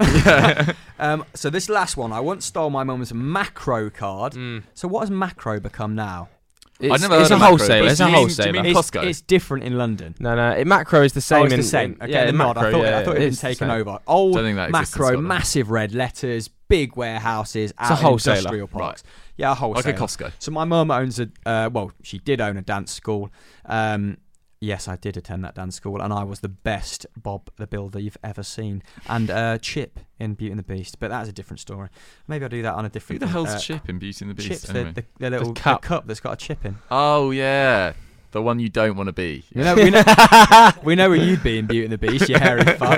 F: So this last one, I once stole my mum's macro card. So what has macro become now?
E: It's a wholesale. It's a wholesaler.
D: Do you mean Costco?
F: It's different in London.
E: No, Macro is the same.
F: It's the same. Okay,
E: Macro.
F: I thought it had been taken over. Old Macro, massive red letters, big warehouses, out in industrial parks.
D: Right.
F: Yeah, a wholesaler.
D: Like a Costco.
F: So my mum owns she did own a dance school. Yes, I did attend that dance school, and I was the best Bob the Builder you've ever seen, and Chip in Beauty and the Beast. But that's a different story. Maybe I'll do that on a different.
D: Who the hell's Chip in Beauty and the Beast?
F: Chip's
D: anyway?
F: the little cup that's got a chip in.
D: Oh yeah, the one you don't want to be.
F: We know where you'd be in Beauty and the Beast, you hairy fuck.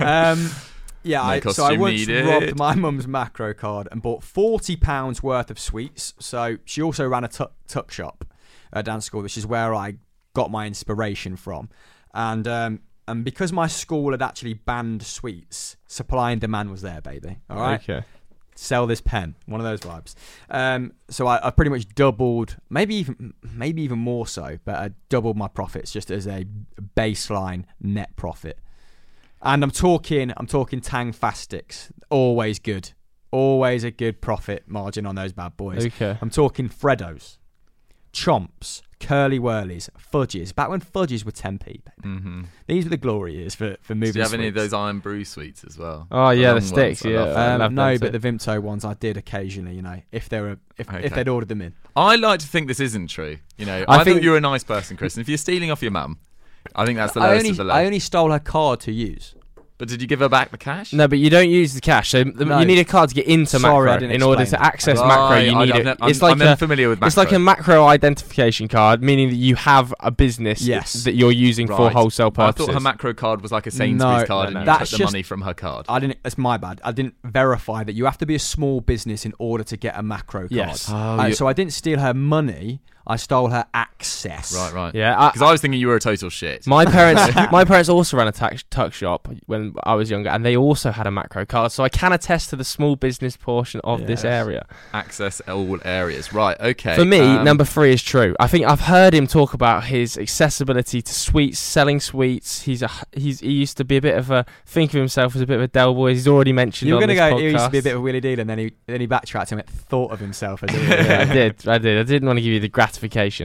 F: So I once robbed my mum's macro card and bought £40 worth of sweets. So she also ran a tuck shop at dance school, which is where I got my inspiration from, and because my school had actually banned sweets, supply and demand was there, baby. All right,
E: okay.
F: Sell this pen, one of those vibes. So I pretty much doubled, maybe even more so, but I doubled my profits just as a baseline net profit. And I'm talking Tang Fast Sticks, always good, always a good profit margin on those bad boys.
E: Okay.
F: I'm talking Freddos, Chomps, Curly Whirlies, Fudges. Back when Fudges were 10p, baby.
D: Mm-hmm.
F: These were the glory years for moving.
D: Do you have
F: sweets.
D: any of those Iron Brew sweets as well?
E: Oh yeah, the sticks. Yeah,
F: no, but the Vimto ones I did occasionally. If they'd ordered them in.
D: I like to think this isn't true. I think you're a nice person, Chris. And if you're stealing off your mum, I think that's the lowest of the low.
F: I only stole her card to use.
D: But did you give her back the cash?
E: No, but you don't use the cash. So you need a card to get into Macro. In order to access Macro, you need it.
D: I'm familiar with Macro.
E: It's like a Macro identification card, meaning that you have a business that you're using for wholesale purposes.
D: I thought her Macro card was like a Sainsbury's card, and you took the money from her card.
F: That's my bad. I didn't verify that you have to be a small business in order to get a Macro card.
E: Yes.
F: So I didn't steal her money. I stole her access.
D: Right.
E: Yeah,
D: because I was thinking you were a total shit.
E: My parents also ran a tuck shop when I was younger, and they also had a Macro card, so I can attest to the small business portion of this area.
D: Access all areas. Right. Okay.
E: For me, number 3 is true. I think I've heard him talk about his accessibility to sweets, selling sweets. He used to be a bit of a think of himself as a bit of a Del Boy. He's already mentioned.
F: You were
E: going to go.
F: He used to be a bit of a wheelie dealer, and then he backtracked and thought of himself as a
E: I did. I didn't want to give you the gratification.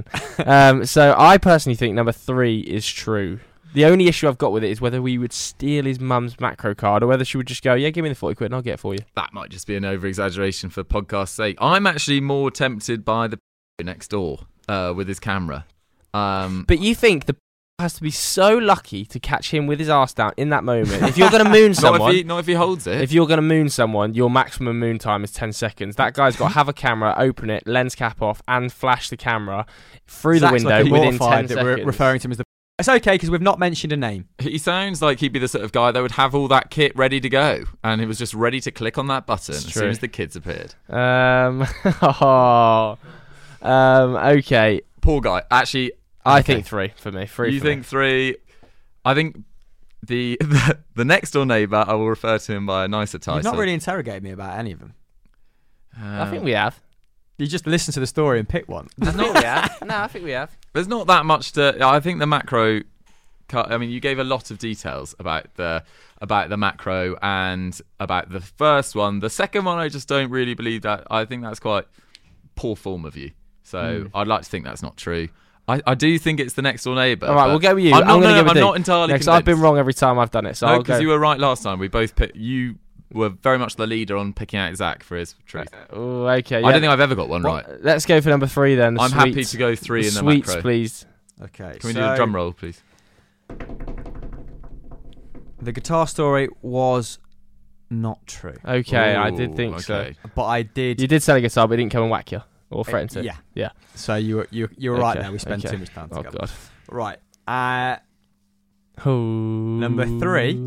E: So I personally think number 3 is true. The only issue I've got with it is whether we would steal his mum's Macro card or whether she would just go, yeah, give me the 40 quid and I'll get it for you.
D: That might just be an over-exaggeration for podcast's sake. I'm actually more tempted by the next door with his camera.
E: But you think the has to be so lucky to catch him with his arse down in that moment. If you're going to moon someone...
D: not if he holds it.
E: If you're going to moon someone, your maximum moon time is 10 seconds. That guy's got to have a camera, open it, lens cap off, and flash the camera through the window within 10 seconds.
F: We're referring to him as the... It's okay, because we've not mentioned a name.
D: He sounds like he'd be the sort of guy that would have all that kit ready to go, and he was just ready to click on that button as soon as the kids appeared.
E: Okay.
D: Poor guy. Actually,
E: I think 3 for me. 3.
D: You
E: for
D: think
E: me.
D: 3? I think the next door neighbour, I will refer to him by a nicer title.
F: You've not really interrogated me about any of them.
E: I think we have.
F: You just listen to the story and pick one.
E: I think we have. No, I think we have.
D: There's not that much to. I think the macro. I mean, you gave a lot of details about the macro and about the first one. The second one, I just don't really believe that. I think that's quite poor form of you. So I'd like to think that's not true. I do think it's the next door neighbour.
E: All right, we'll go with you.
D: I'm not entirely
E: convinced.
D: convinced.
E: I've been wrong every time I've done it. So
D: no, because you were right last time. We both picked. You were very much the leader on picking out Zach for his truth.
E: Okay. Yeah.
D: I don't think I've ever got one right.
E: Let's go for number 3 then.
D: I'm happy to go 3 in the
E: sweets,
D: macro.
E: Please.
F: Okay.
D: Can we do a drum roll, please?
F: The guitar story was not true.
E: Okay, I did think so.
F: But I did.
E: You did sell a guitar, but he didn't come and whack you or threaten to.
F: Yeah. So you were right there. We spent
E: okay.
F: too much time together.
E: Oh God.
F: Right.
E: Number
F: Number 3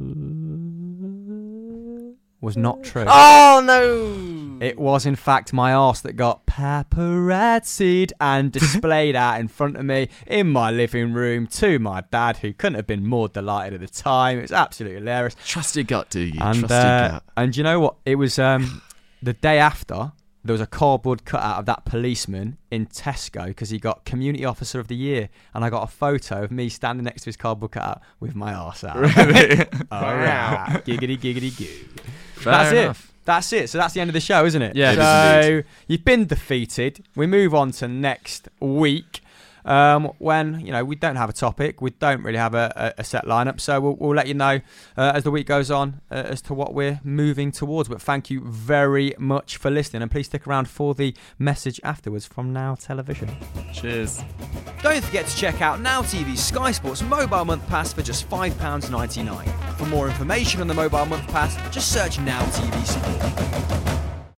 F: was not true.
E: Oh no!
F: It was in fact my arse that got paparazzi'd and displayed out in front of me in my living room to my dad, who couldn't have been more delighted at the time. It was absolutely hilarious.
D: Trust your gut, do you?
F: And,
D: Trust your gut.
F: And you know what? It was the day after. There was a cardboard cutout of that policeman in Tesco because he got Community Officer of the Year, and I got a photo of me standing next to his cardboard cutout with my arse out.
D: Really?
F: All right. Giggity, giggity, goo.
D: Fair enough.
F: It. That's it. So that's the end of the show, isn't it?
E: Yeah.
F: So you've been defeated. We move on to next week. When we don't have a topic, we don't really have a set lineup, so we'll let you know as the week goes on as to what we're moving towards. But thank you very much for listening, and please stick around for the message afterwards from Now Television.
D: Cheers.
A: Don't forget to check out Now TV's Sky Sports Mobile Month Pass for just £5.99. For more information on the Mobile Month Pass, just search Now TV Support.